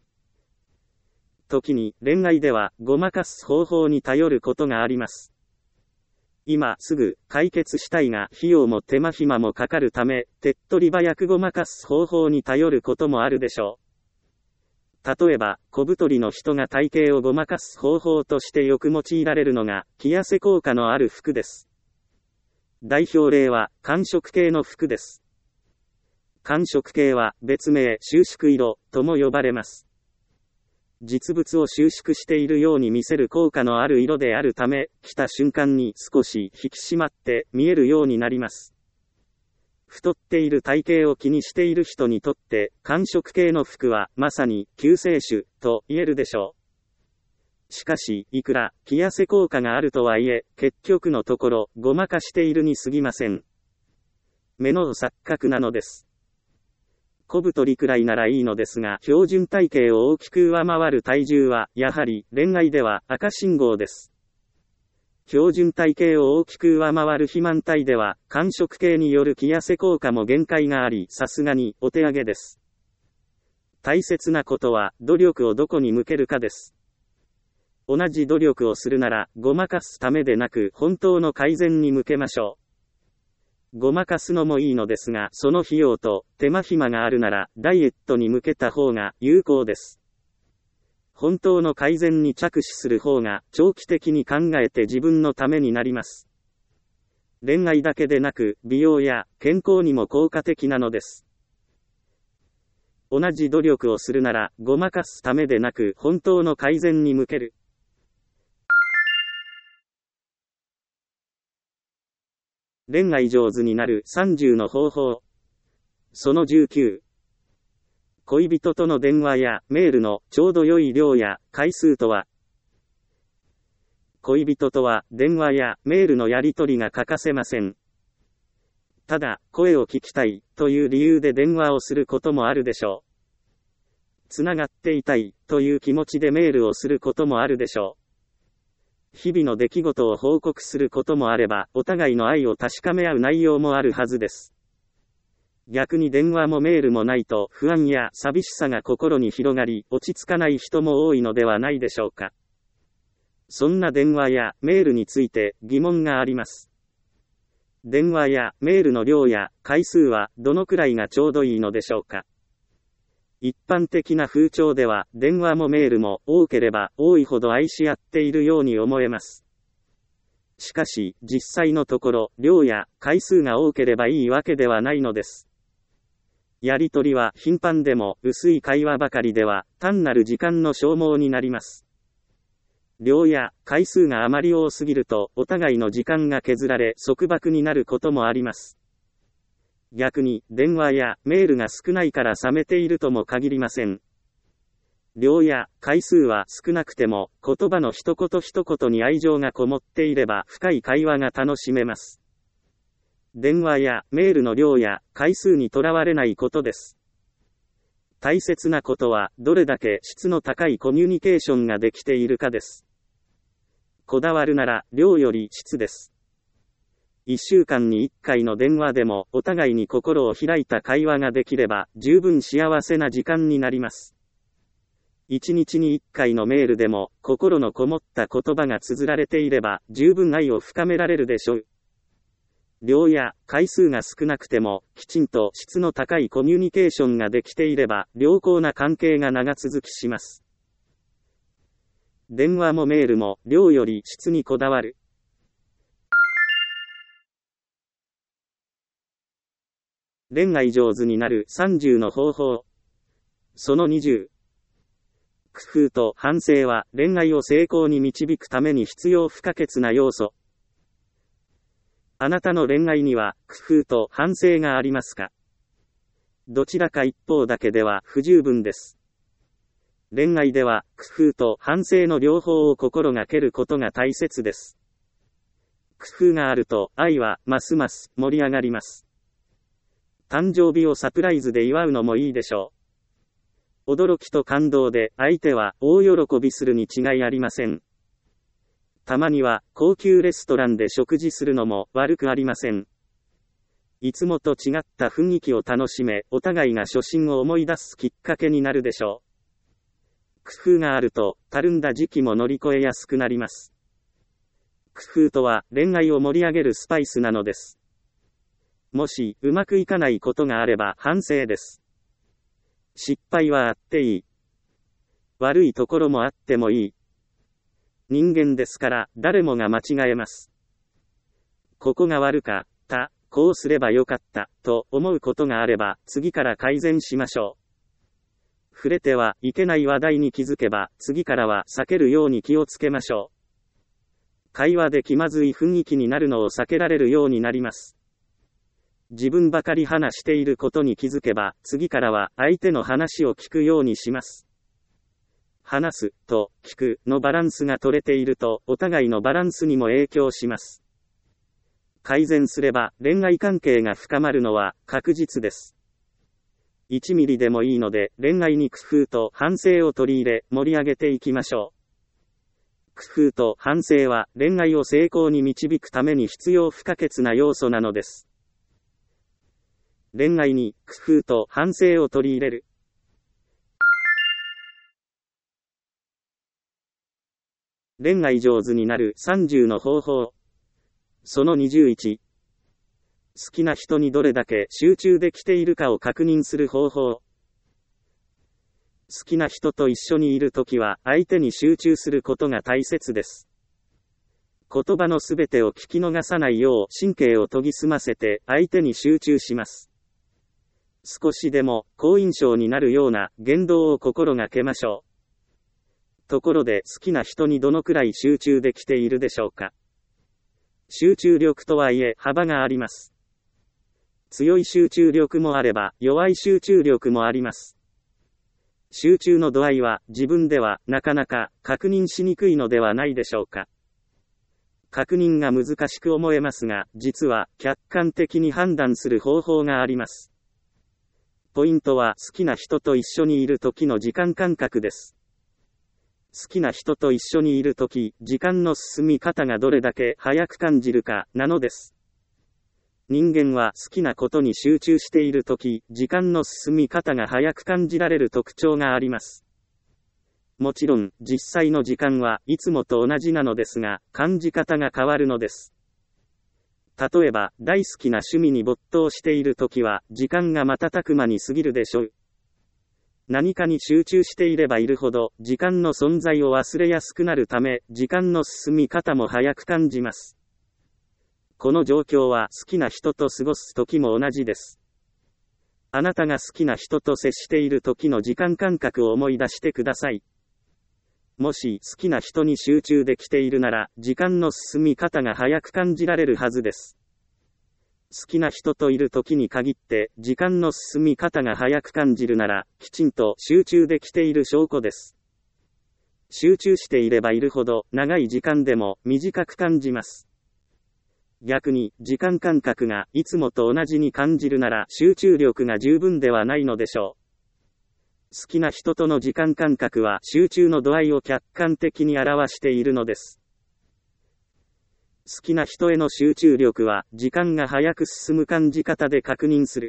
Speaker 1: 時に恋愛ではごまかす方法に頼ることがあります。今すぐ解決したいが費用も手間暇もかかるため、手っ取り早くごまかす方法に頼ることもあるでしょう。例えば、小太りの人が体型をごまかす方法としてよく用いられるのが、気痩せ効果のある服です。代表例は、寒色系の服です。寒色系は、別名、収縮色、とも呼ばれます。実物を収縮しているように見せる効果のある色であるため、着た瞬間に少し引き締まって見えるようになります。太っている体型を気にしている人にとって、寒色系の服は、まさに、救世主、と言えるでしょう。しかし、いくら、気痩せ効果があるとはいえ、結局のところ、ごまかしているに過ぎません。目の錯覚なのです。小太りくらいならいいのですが、標準体型を大きく上回る体重は、やはり、恋愛では赤信号です。標準体型を大きく上回る肥満体では、寒色系による気痩せ効果も限界があり、さすがに、お手上げです。大切なことは、努力をどこに向けるかです。同じ努力をするなら、ごまかすためでなく、本当の改善に向けましょう。ごまかすのもいいのですが、その費用と手間暇があるなら、ダイエットに向けた方が有効です。本当の改善に着手する方が、長期的に考えて自分のためになります。恋愛だけでなく、美容や健康にも効果的なのです。同じ努力をするなら、ごまかすためでなく、本当の改善に向ける。恋愛上手になるさんじゅうの方法。そのじゅうきゅう。恋人との電話やメールのちょうど良い量や回数とは。恋人とは電話やメールのやり取りが欠かせません。ただ、声を聞きたいという理由で電話をすることもあるでしょう。つながっていたいという気持ちでメールをすることもあるでしょう。日々の出来事を報告することもあれば、お互いの愛を確かめ合う内容もあるはずです。逆に電話もメールもないと不安や寂しさが心に広がり、落ち着かない人も多いのではないでしょうか。そんな電話やメールについて疑問があります。電話やメールの量や回数はどのくらいがちょうどいいのでしょうか。 一般的な風潮では、電話もメールも多ければ多いほど愛し合っているように思えます。しかし、実際のところ、量や回数が多ければいいわけではないのです。やりとりは頻繁でも薄い会話ばかりでは単なる時間の消耗になります。量や回数があまり多すぎるとお互いの時間が削られ束縛になることもあります。逆に電話やメールが少ないから冷めているとも限りません。量や回数は少なくても言葉の一言一言に愛情がこもっていれば深い会話が楽しめます。電話やメールの量や回数にとらわれないことです。大切なことはどれだけ質の高いコミュニケーションができているかです。こだわるなら量より質です。いっしゅうかんにいっかいの電話でもお互いに心を開いた会話ができれば十分幸せな時間になります。いちにちにいっかいのメールでも心のこもった言葉が綴られていれば十分愛を深められるでしょう。量や回数が少なくてもきちんと質の高いコミュニケーションができていれば良好な関係が長続きします。電話もメールも量より質にこだわる。恋愛上手になるさんじゅうの方法。そのにじゅう。工夫と反省は恋愛を成功に導くために必要不可欠な要素。あなたの恋愛には工夫と反省がありますか？どちらか一方だけでは不十分です。恋愛では工夫と反省の両方を心がけることが大切です。工夫があると愛はますます盛り上がります。誕生日をサプライズで祝うのもいいでしょう。驚きと感動で相手は大喜びするに違いありません。たまには高級レストランで食事するのも悪くありません。いつもと違った雰囲気を楽しめ、お互いが初心を思い出すきっかけになるでしょう。工夫があると、たるんだ時期も乗り越えやすくなります。工夫とは恋愛を盛り上げるスパイスなのです。もしうまくいかないことがあれば反省です。失敗はあっていい。悪いところもあってもいい。人間ですから誰もが間違えます。ここが悪かった、こうすればよかった、と思うことがあれば次から改善しましょう。触れてはいけない話題に気づけば次からは避けるように気をつけましょう。会話で気まずい雰囲気になるのを避けられるようになります。自分ばかり話していることに気づけば次からは相手の話を聞くようにします。話すと聞くのバランスが取れているとお互いのバランスにも影響します。改善すれば恋愛関係が深まるのは確実です。いちミリでもいいので恋愛に工夫と反省を取り入れ盛り上げていきましょう。工夫と反省は恋愛を成功に導くために必要不可欠な要素なのです。恋愛に工夫と反省を取り入れる。恋愛上手になるさんじゅうの方法。そのにじゅういち。好きな人にどれだけ集中できているかを確認する方法。好きな人と一緒にいるときは相手に集中することが大切です。言葉のすべてを聞き逃さないよう神経を研ぎ澄ませて相手に集中します。少しでも好印象になるような言動を心がけましょう。ところで好きな人にどのくらい集中できているでしょうか。集中力とはいえ幅があります。強い集中力もあれば弱い集中力もあります。集中の度合いは自分ではなかなか確認しにくいのではないでしょうか。確認が難しく思えますが、実は客観的に判断する方法があります。ポイントは好きな人と一緒にいる時の時間感覚です。好きな人と一緒にいるとき、時間の進み方がどれだけ早く感じるか、なのです。人間は好きなことに集中しているとき、時間の進み方が早く感じられる特徴があります。もちろん、実際の時間はいつもと同じなのですが、感じ方が変わるのです。例えば、大好きな趣味に没頭しているときは、時間が瞬く間に過ぎるでしょう。 何かに集中していればいるほど、時間の存在を忘れやすくなるため、時間の進み方も早く感じます。この状況は好きな人と過ごす時も同じです。あなたが好きな人と接している時の時間感覚を思い出してください。もし好きな人に集中できているなら、時間の進み方が早く感じられるはずです。好きな人といる時に限って、時間の進み方が早く感じるなら、きちんと集中できている証拠です。集中していればいるほど、長い時間でも短く感じます。逆に、時間感覚がいつもと同じに感じるなら、集中力が十分ではないのでしょう。好きな人との時間感覚は集中の度合いを客観的に表しているのです。好きな人への集中力は、時間が早く進む感じ方で確認する。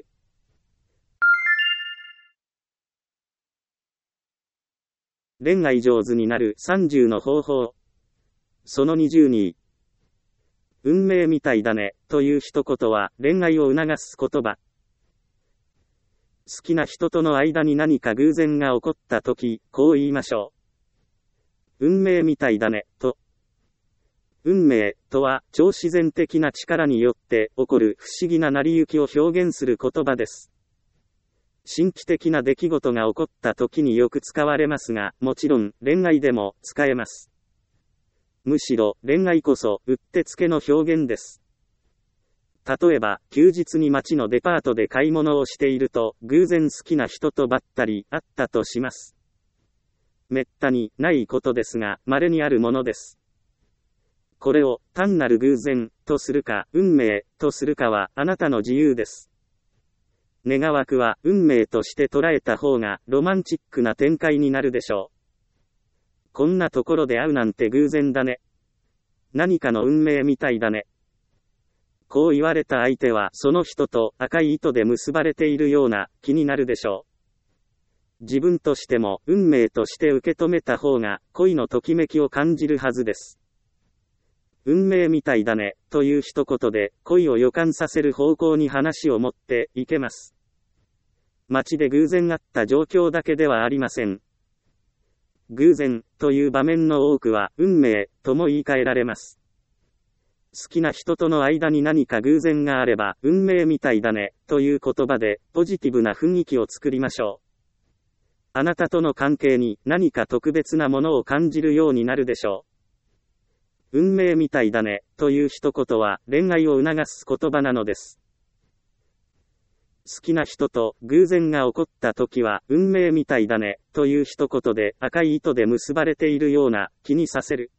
Speaker 1: 恋愛上手になるさんじゅうの方法。そのにじゅうに。運命みたいだね、という一言は、恋愛を促す言葉。好きな人との間に何か偶然が起こったとき、こう言いましょう。運命みたいだね、と。運命、とは、超自然的な力によって起こる不思議な成り行きを表現する言葉です。神秘的な出来事が起こったときによく使われますが、もちろん、恋愛でも使えます。むしろ、恋愛こそ、うってつけの表現です。例えば、休日に街のデパートで買い物をしていると、偶然好きな人とばったり会ったとします。めったにないことですが、稀にあるものです。これを、単なる偶然、とするか、運命、とするかは、あなたの自由です。願わくは、運命として捉えた方が、ロマンチックな展開になるでしょう。こんなところで会うなんて偶然だね。何かの運命みたいだね。こう言われた相手はその人と赤い糸で結ばれているような気になるでしょう。自分としても運命として受け止めた方が恋のときめきを感じるはずです。運命みたいだねという一言で恋を予感させる方向に話を持っていけます。街で偶然あった状況だけではありません。偶然という場面の多くは運命とも言い換えられます。好きな人との間に何か偶然があれば運命みたいだねという言葉でポジティブな雰囲気を作りましょう。あなたとの関係に何か特別なものを感じるようになるでしょう。運命みたいだねという一言は恋愛を促す言葉なのです。好きな人と偶然が起こった時は運命みたいだねという一言で赤い糸で結ばれているような気にさせる。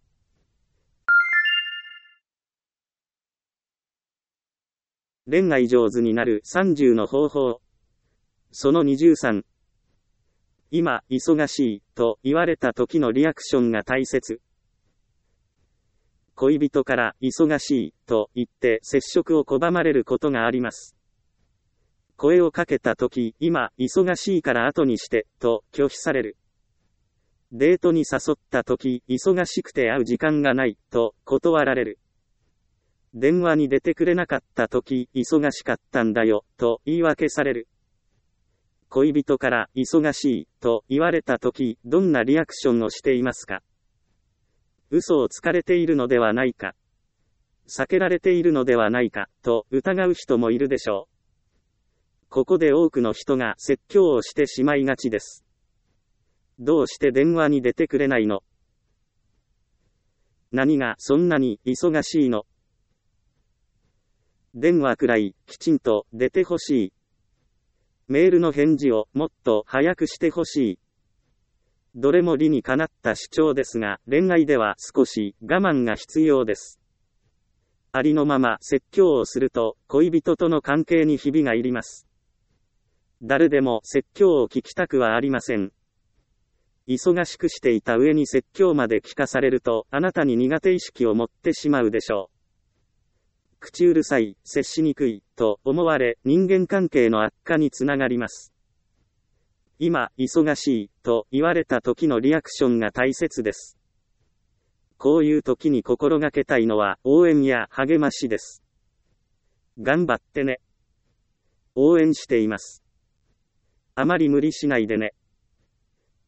Speaker 1: 恋愛上手になるさんじゅうの方法。そのにじゅうさん。今、忙しいと言われた時のリアクションが大切。恋人から忙しいと言って接触を拒まれることがあります。声をかけたとき、今、忙しいから後にして、と拒否される。デートに誘ったとき、忙しくて会う時間がない、と断られる。電話に出てくれなかったとき、忙しかったんだよ、と言い訳される。恋人から忙しい、と言われたとき、どんなリアクションをしていますか？嘘をつかれているのではないか。避けられているのではないか、と疑う人もいるでしょう。ここで多くの人が説教をしてしまいがちです。どうして電話に出てくれないの？何がそんなに忙しいの？電話くらいきちんと出てほしい。メールの返事をもっと早くしてほしい。どれも理にかなった主張ですが、恋愛では少し我慢が必要です。ありのまま説教をすると恋人との関係にひびが入ります。誰でも説教を聞きたくはありません。忙しくしていた上に説教まで聞かされると、あなたに苦手意識を持ってしまうでしょう。口うるさい、接しにくい、と思われ、人間関係の悪化につながります。今、忙しい、と言われた時のリアクションが大切です。こういう時に心がけたいのは、応援や励ましです。頑張ってね。応援しています。あまり無理しないでね。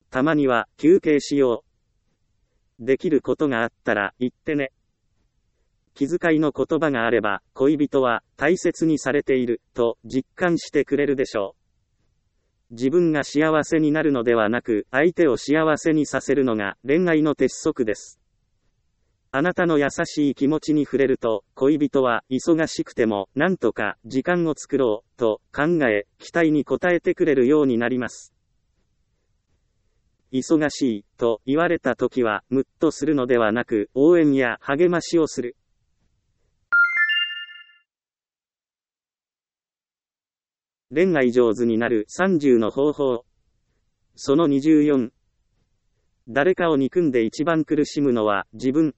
Speaker 1: たまには休憩しよう。できることがあったら言ってね。気遣いの言葉があれば、恋人は大切にされていると実感してくれるでしょう。自分が幸せになるのではなく、相手を幸せにさせるのが恋愛の鉄則です。あなたの優しい気持ちに触れると、恋人は忙しくてもなんとか時間を作ろうと考え、期待に応えてくれるようになります。忙しいと言われたときはムッとするのではなく、応援や励ましをする。恋愛上手になるさんじゅうの方法。そのにじゅうよん。誰かを憎んで一番苦しむのは自分。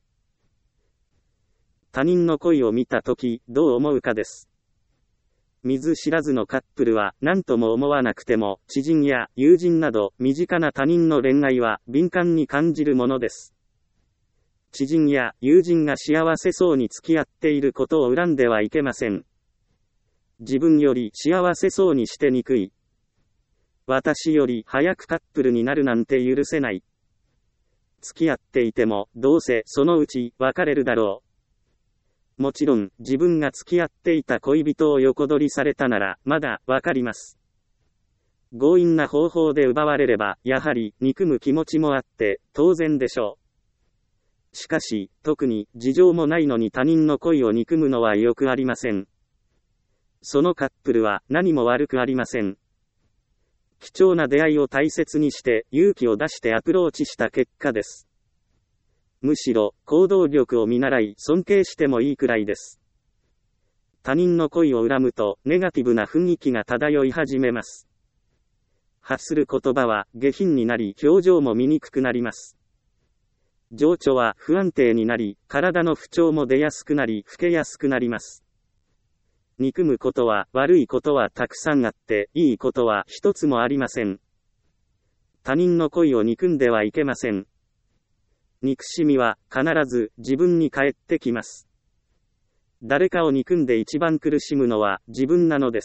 Speaker 1: 他人の恋を見たとき、どう思うかです。見ず知らずのカップルは何とも思わなくても、知人や友人など身近な他人の恋愛は敏感に感じるものです。知人や友人が幸せそうに付き合っていることを恨んではいけません。自分より幸せそうにして憎い。私より早くカップルになるなんて許せない。付き合っていても、どうせそのうち別れるだろう。もちろん、自分が付き合っていた恋人を横取りされたなら、まだわかります。強引な方法で奪われれば、やはり憎む気持ちもあって、当然でしょう。しかし、特に事情もないのに他人の恋を憎むのはよくありません。そのカップルは何も悪くありません。貴重な出会いを大切にして勇気を出してアプローチした結果です。むしろ行動力を見習い尊敬してもいいくらいです。他人の恋を恨むとネガティブな雰囲気が漂い始めます。発する言葉は下品になり表情も醜くなります。情緒は不安定になり体の不調も出やすくなり老けやすくなります。憎むことは悪いことはたくさんあっていいことは一つもありません。他人の恋を憎んではいけません。憎しみは必ず自分に返ってきます。誰かを憎んで一番苦しむのは自分なのです。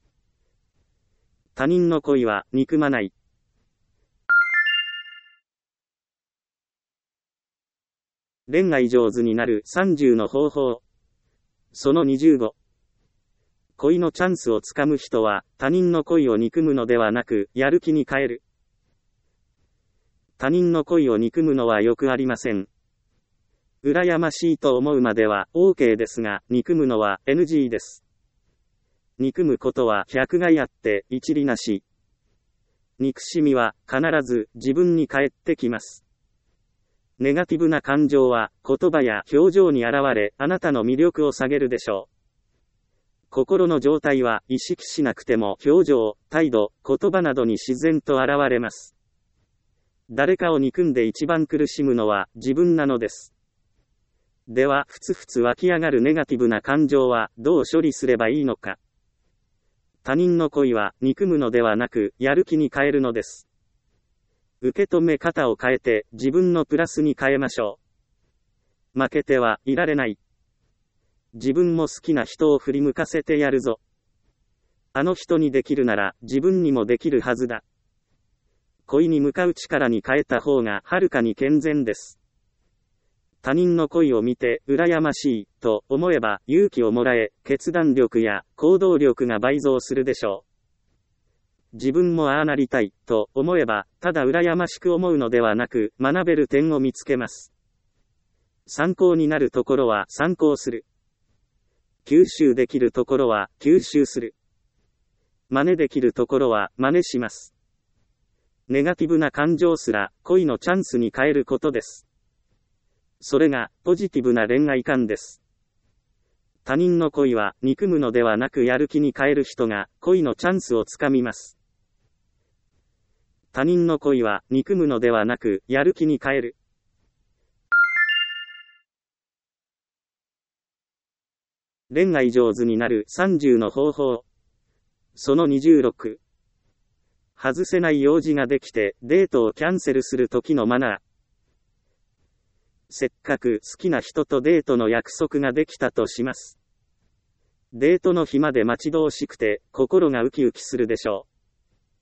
Speaker 1: 他人の恋は憎まない。恋愛上手になるさんじゅうの方法。そのにじゅうご。恋のチャンスをつかむ人は他人の恋を憎むのではなくやる気に変える。他人の恋を憎むのはよくありません。羨ましいと思うまでは OK ですが、憎むのは エヌジー です。憎むことは百害あって一理なし。憎しみは必ず自分に返ってきます。ネガティブな感情は言葉や表情に現れ、あなたの魅力を下げるでしょう。心の状態は意識しなくても表情、態度、言葉などに自然と現れます。誰かを憎んで一番苦しむのは自分なのです。では、ふつふつ湧き上がるネガティブな感情はどう処理すればいいのか。他人の恋は憎むのではなくやる気に変えるのです。受け止め方を変えて自分のプラスに変えましょう。負けてはいられない。自分も好きな人を振り向かせてやるぞ。あの人にできるなら自分にもできるはずだ。恋に向かう力に変えた方がはるかに健全です。他人の恋を見て羨ましいと思えば勇気をもらえ、決断力や行動力が倍増するでしょう。自分もああなりたいと思えば、ただ羨ましく思うのではなく学べる点を見つけます。参考になるところは参考する。吸収できるところは吸収する。真似できるところは真似します。ネガティブな感情すら恋のチャンスに変えることです。それがポジティブな恋愛観です。他人の恋は憎むのではなくやる気に変える人が恋のチャンスをつかみます。他人の恋は憎むのではなくやる気に変える。恋愛上手になるさんじゅうの方法。そのにじゅうろく。外せない用事ができてデートをキャンセルする時のマナー。せっかく好きな人とデートの約束ができたとします。デートの日まで待ち遠しくて心がウキウキするでしょう。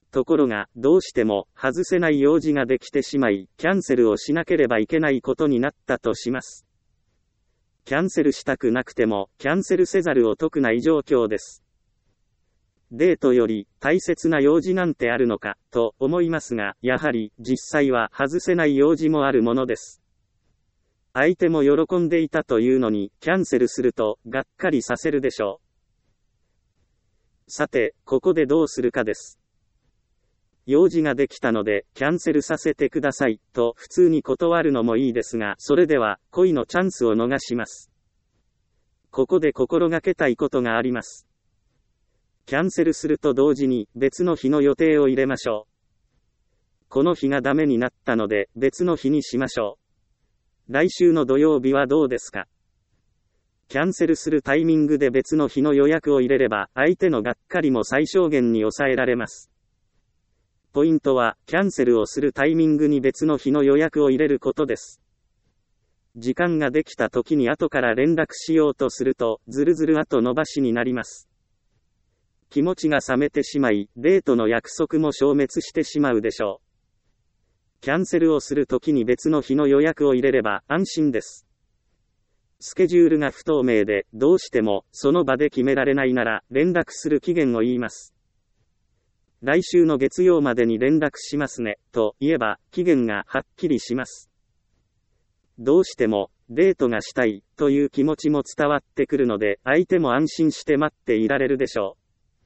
Speaker 1: ところが、どうしても外せない用事ができてしまい、キャンセルをしなければいけないことになったとします。キャンセルしたくなくても、キャンセルせざるを得ない状況です。デートより大切な用事なんてあるのか、と思いますが、やはり実際は外せない用事もあるものです。相手も喜んでいたというのに、キャンセルすると、がっかりさせるでしょう。さて、ここでどうするかです。用事ができたので、キャンセルさせてください、と普通に断るのもいいですが、それでは、恋のチャンスを逃します。ここで心がけたいことがあります。キャンセルすると同時に別の日の予定を入れましょう。この日がダメになったので別の日にしましょう。来週の土曜日はどうですか？キャンセルするタイミングで別の日の予約を入れれば相手のがっかりも最小限に抑えられます。ポイントはキャンセルをするタイミングに別の日の予約を入れることです。時間ができた時に後から連絡しようとするとずるずる後延ばしになります。気持ちが冷めてしまい、デートの約束も消滅してしまうでしょう。キャンセルをするときに別の日の予約を入れれば安心です。スケジュールが不透明で、どうしてもその場で決められないなら、連絡する期限を言います。来週の月曜までに連絡しますね、と言えば、期限がはっきりします。どうしても、デートがしたい、という気持ちも伝わってくるので、相手も安心して待っていられるでしょう。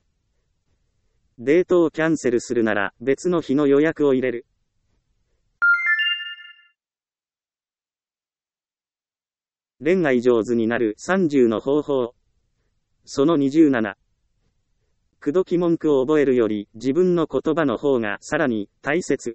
Speaker 1: デートをキャンセルするなら別の日の予約を入れる。恋愛上手になるさんじゅうの方法。そのにじゅうなな。口説き文句を覚えるより自分の言葉の方がさらに大切。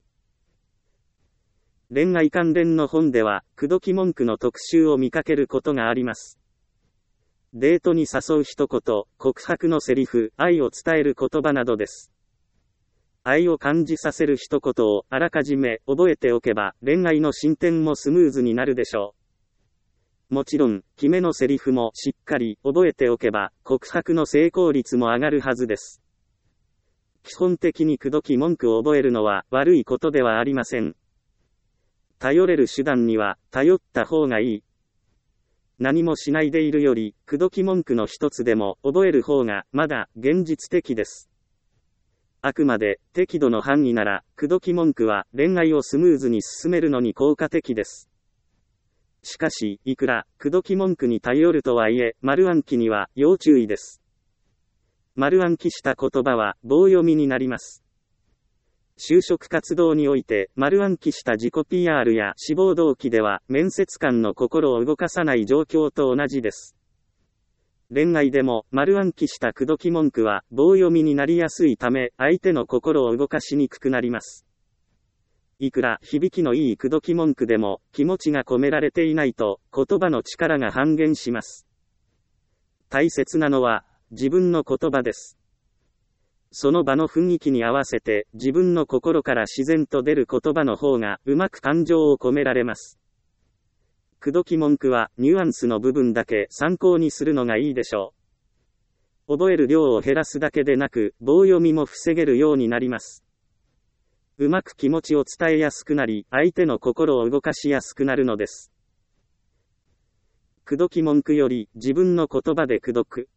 Speaker 1: 恋愛関連の本では口説き文句の特集を見かけることがあります。デートに誘う一言、告白のセリフ、愛を伝える言葉などです。愛を感じさせる一言をあらかじめ覚えておけば、恋愛の進展もスムーズになるでしょう。もちろん、決めのセリフもしっかり覚えておけば、告白の成功率も上がるはずです。基本的に口説き文句を覚えるのは悪いことではありません。頼れる手段には頼った方がいい。何もしないでいるより、口説き文句の一つでも覚える方がまだ現実的です。あくまで適度の範囲なら、口説き文句は恋愛をスムーズに進めるのに効果的です。しかし、いくら口説き文句に頼るとはいえ、丸暗記には要注意です。丸暗記した言葉は棒読みになります。就職活動において、丸暗記した自己 ピーアール や志望動機では、面接官の心を動かさない状況と同じです。恋愛でも、丸暗記した口説き文句は、棒読みになりやすいため、相手の心を動かしにくくなります。いくら響きのいい口説き文句でも、気持ちが込められていないと、言葉の力が半減します。大切なのは、自分の言葉です。その場の雰囲気に合わせて自分の心から自然と出る言葉の方がうまく感情を込められます。口説き文句はニュアンスの部分だけ参考にするのがいいでしょう。覚える量を減らすだけでなく棒読みも防げるようになります。うまく気持ちを伝えやすくなり相手の心を動かしやすくなるのです。口説き文句より自分の言葉で口説く。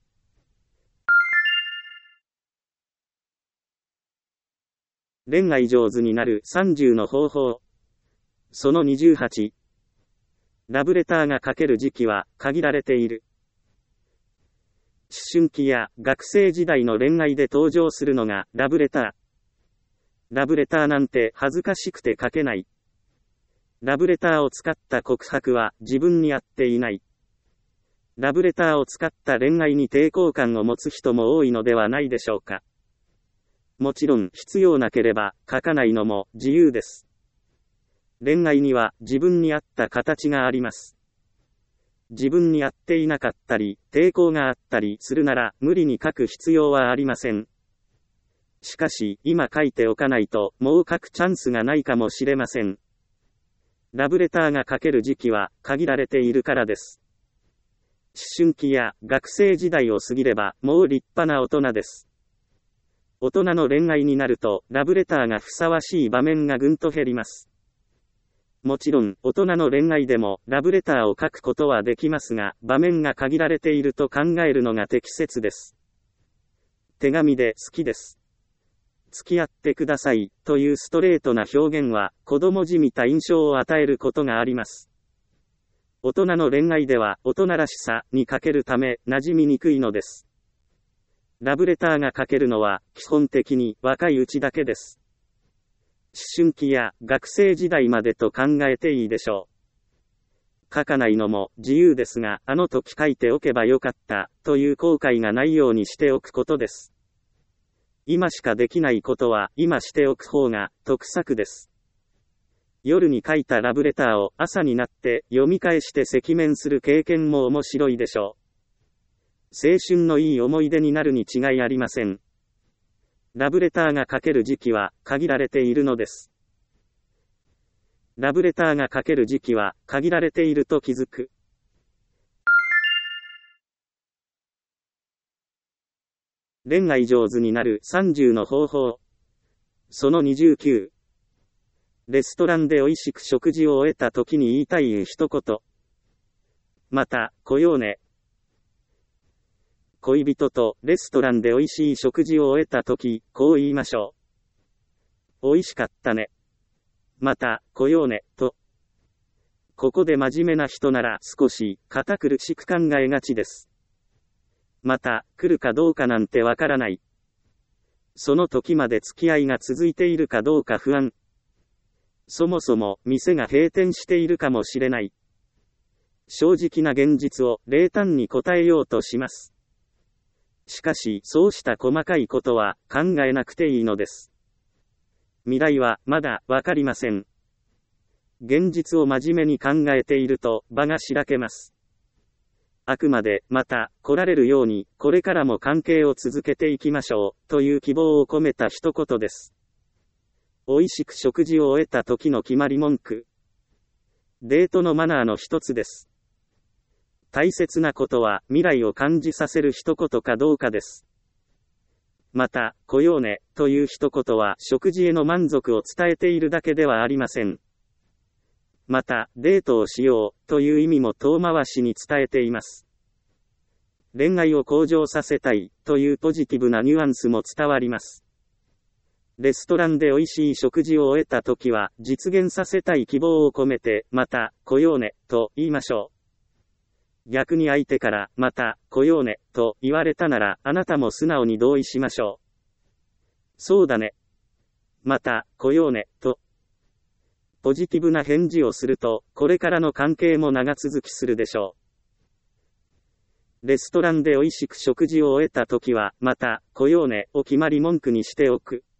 Speaker 1: 恋愛上手になるさんじゅうの方法。そのにじゅうはち。ラブレターが書ける時期は限られている。思春期や学生時代の恋愛で登場するのがラブレター。ラブレターなんて恥ずかしくて書けない。ラブレターを使った告白は自分に合っていない。ラブレターを使った恋愛に抵抗感を持つ人も多いのではないでしょうか。もちろん必要なければ書かないのも自由です。恋愛には自分に合った形があります。自分に合っていなかったり、抵抗があったりするなら無理に書く必要はありません。しかし今書いておかないともう書くチャンスがないかもしれません。ラブレターが書ける時期は限られているからです。思春期や学生時代を過ぎればもう立派な大人です。 大人の恋愛になると、ラブレターがふさわしい場面がぐんと減ります。もちろん、大人の恋愛でも、ラブレターを書くことはできますが、場面が限られていると考えるのが適切です。手紙で好きです。付き合ってください、というストレートな表現は、子供じみた印象を与えることがあります。大人の恋愛では、大人らしさに欠けるため、馴染みにくいのです。ラブレターが書けるのは、基本的に若いうちだけです。思春期や学生時代までと考えていいでしょう。書かないのも自由ですが、あの時書いておけばよかった、という後悔がないようにしておくことです。今しかできないことは、今しておく方が得策です。夜に書いたラブレターを朝になって読み返して赤面する経験も面白いでしょう。青春のいい思い出になるに違いありません。ラブレターが書ける時期は限られているのです。ラブレターが書ける時期は限られていると気づく。恋愛上手になるさんじゅうの方法。そのにじゅうきゅう。レストランで美味しく食事を終えた時に言いたい一言。また、来ようね。恋人とレストランで美味しい食事を終えた時、こう言いましょう。美味しかったね。また、来ようね、と。ここで真面目な人なら少し堅苦しく考えがちです。また、来るかどうかなんてわからない。その時まで付き合いが続いているかどうか不安。そもそも店が閉店しているかもしれない。正直な現実を冷淡に答えようとします。しかし、そうした細かいことは考えなくていいのです。未来はまだわかりません。現実を真面目に考えていると場がしらけます。あくまでまた来られるようにこれからも関係を続けていきましょうという希望を込めた一言です。美味しく食事を終えた時の決まり文句。デートのマナーの一つです。大切なことは未来を感じさせる一言かどうかです。また、来ようね、という一言は食事への満足を伝えているだけではありません。また、デートをしよう、という意味も遠回しに伝えています。恋愛を向上させたい、というポジティブなニュアンスも伝わります。レストランで美味しい食事を終えた時は、実現させたい希望を込めて、また、来ようね、と言いましょう。逆に相手から、また、来ようね、と言われたなら、あなたも素直に同意しましょう。そうだね。また、来ようね、と。ポジティブな返事をすると、これからの関係も長続きするでしょう。レストランで美味しく食事を終えた時は、また、来ようね、を決まり文句にしておく。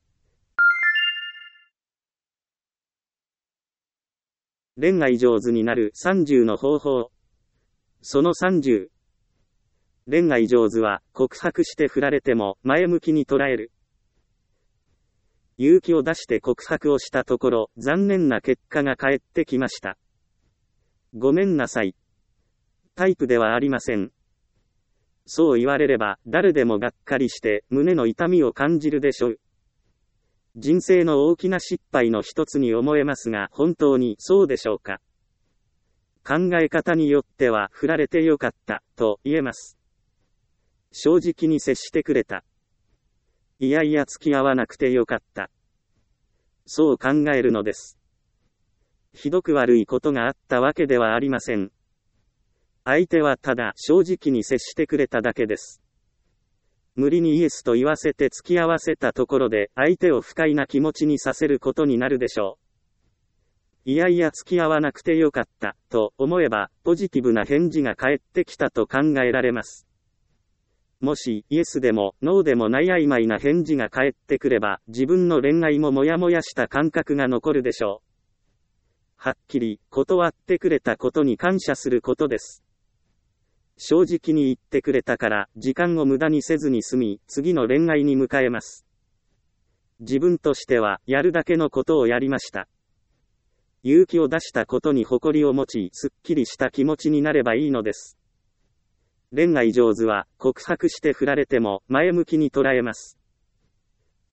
Speaker 1: 恋愛上手になるさんじゅうの方法。そのさんじゅう。恋愛上手は、告白して振られても、前向きに捉える。勇気を出して告白をしたところ、残念な結果が返ってきました。ごめんなさい。タイプではありません。そう言われれば、誰でもがっかりして、胸の痛みを感じるでしょう。人生の大きな失敗の一つに思えますが、本当にそうでしょうか。考え方によっては、振られてよかった、と言えます。正直に接してくれた。いやいや付き合わなくてよかった。そう考えるのです。ひどく悪いことがあったわけではありません。相手はただ正直に接してくれただけです。無理にイエスと言わせて付き合わせたところで、相手を不快な気持ちにさせることになるでしょう。いやいや付き合わなくてよかった、と思えば、ポジティブな返事が返ってきたと考えられます。もし、イエスでも、ノーでもない曖昧な返事が返ってくれば、自分の恋愛もモヤモヤした感覚が残るでしょう。はっきり、断ってくれたことに感謝することです。正直に言ってくれたから、時間を無駄にせずに済み、次の恋愛に迎えます。自分としては、やるだけのことをやりました。勇気を出したことに誇りを持ち、すっきりした気持ちになればいいのです。恋愛上手は、告白して振られても、前向きに捉えます。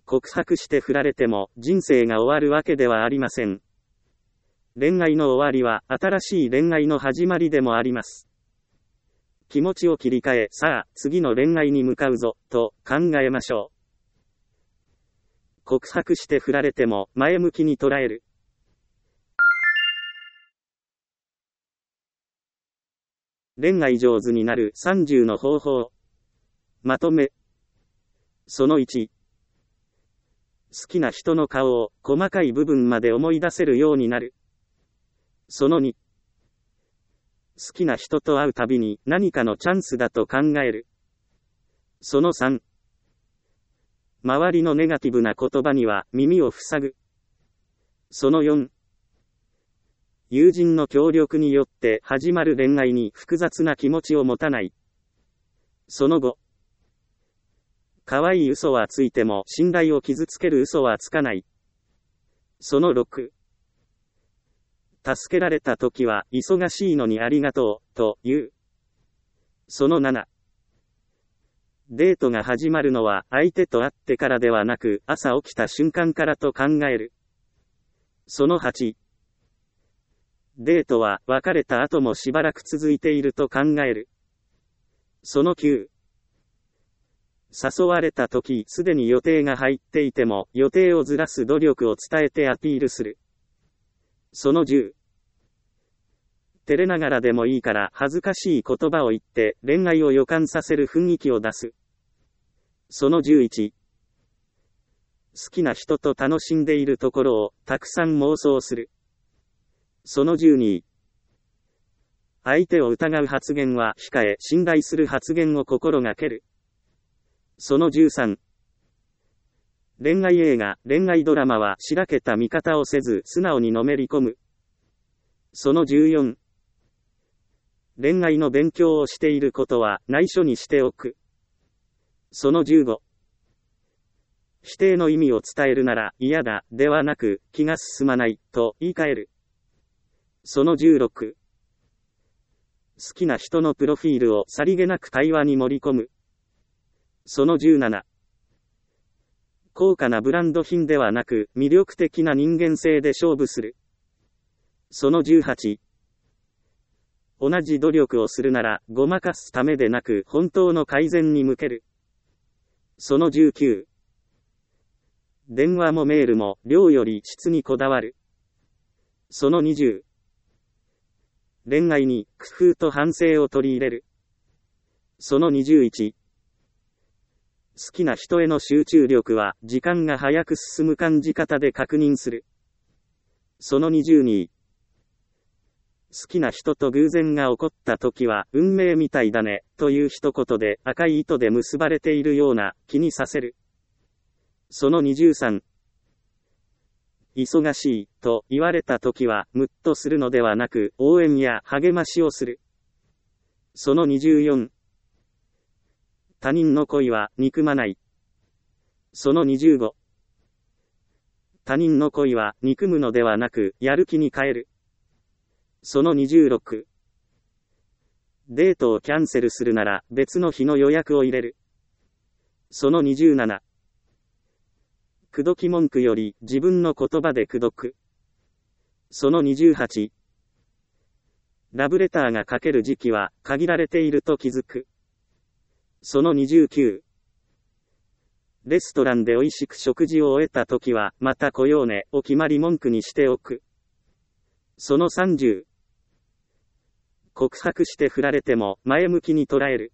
Speaker 1: 告白して振られても人生が終わるわけではありません。恋愛の終わりは新しい恋愛の始まりでもあります。気持ちを切り替え、さあ、次の恋愛に向かうぞ、と考えましょう。告白して振られても前向きに捉える。恋愛上手になるさんじゅうの方法。まとめ。そのいち。好きな人の顔を細かい部分まで思い出せるようになる。そのに。好きな人と会うたびに何かのチャンスだと考える。そのさん。周りのネガティブな言葉には耳を塞ぐ。そのよん。友人の協力によって始まる恋愛に複雑な気持ちを持たない。そのご。可愛い嘘はついても信頼を傷つける嘘はつかない。そのろく。助けられた時は忙しいのにありがとう、と言う。そのなな。デートが始まるのは相手と会ってからではなく朝起きた瞬間からと考える。そのはち。デートは別れた後もしばらく続いていると考える。そのきゅう。誘われた時すでに予定が入っていても予定をずらす努力を伝えてアピールする。そのじゅう。照れながらでもいいから恥ずかしい言葉を言って恋愛を予感させる雰囲気を出す。そのじゅういち。好きな人と楽しんでいるところをたくさん妄想する。そのじゅうに。相手を疑う発言は控え信頼する発言を心がける。そのじゅうさん。恋愛映画、恋愛ドラマはしらけた見方をせず素直にのめり込む。そのじゅうよん。恋愛の勉強をしていることは内緒にしておく。そのじゅうご。否定の意味を伝えるなら嫌だ、ではなく気が進まない、と言い換える。そのじゅうろく。好きな人のプロフィールをさりげなく会話に盛り込む。そのじゅうなな。高価なブランド品ではなく魅力的な人間性で勝負する。そのじゅうはち。同じ努力をするならごまかすためでなく本当の改善に向ける。そのじゅうきゅう。電話もメールも量より質にこだわる。そのにじゅう。恋愛に工夫と反省を取り入れる。そのにじゅういち。好きな人への集中力は時間が早く進む感じ方で確認する。そのにじゅうに。好きな人と偶然が起こった時は運命みたいだね、という一言で赤い糸で結ばれているような気にさせる。そのにじゅうさん。忙しい、と言われた時はムッとするのではなく応援や励ましをする。そのにじゅうよん。他人の恋は憎まない。そのにじゅうご。他人の恋は憎むのではなくやる気に変える。そのにじゅうろく。デートをキャンセルするなら別の日の予約を入れる。そのにじゅうなな。口説き文句より自分の言葉で口説く。そのにじゅうはち。ラブレターが書ける時期は限られていると気づく。そのにじゅうきゅう。レストランで美味しく食事を終えた時はまた来ようねを決まり文句にしておく。そのさんじゅう。告白して振られても前向きに捉える。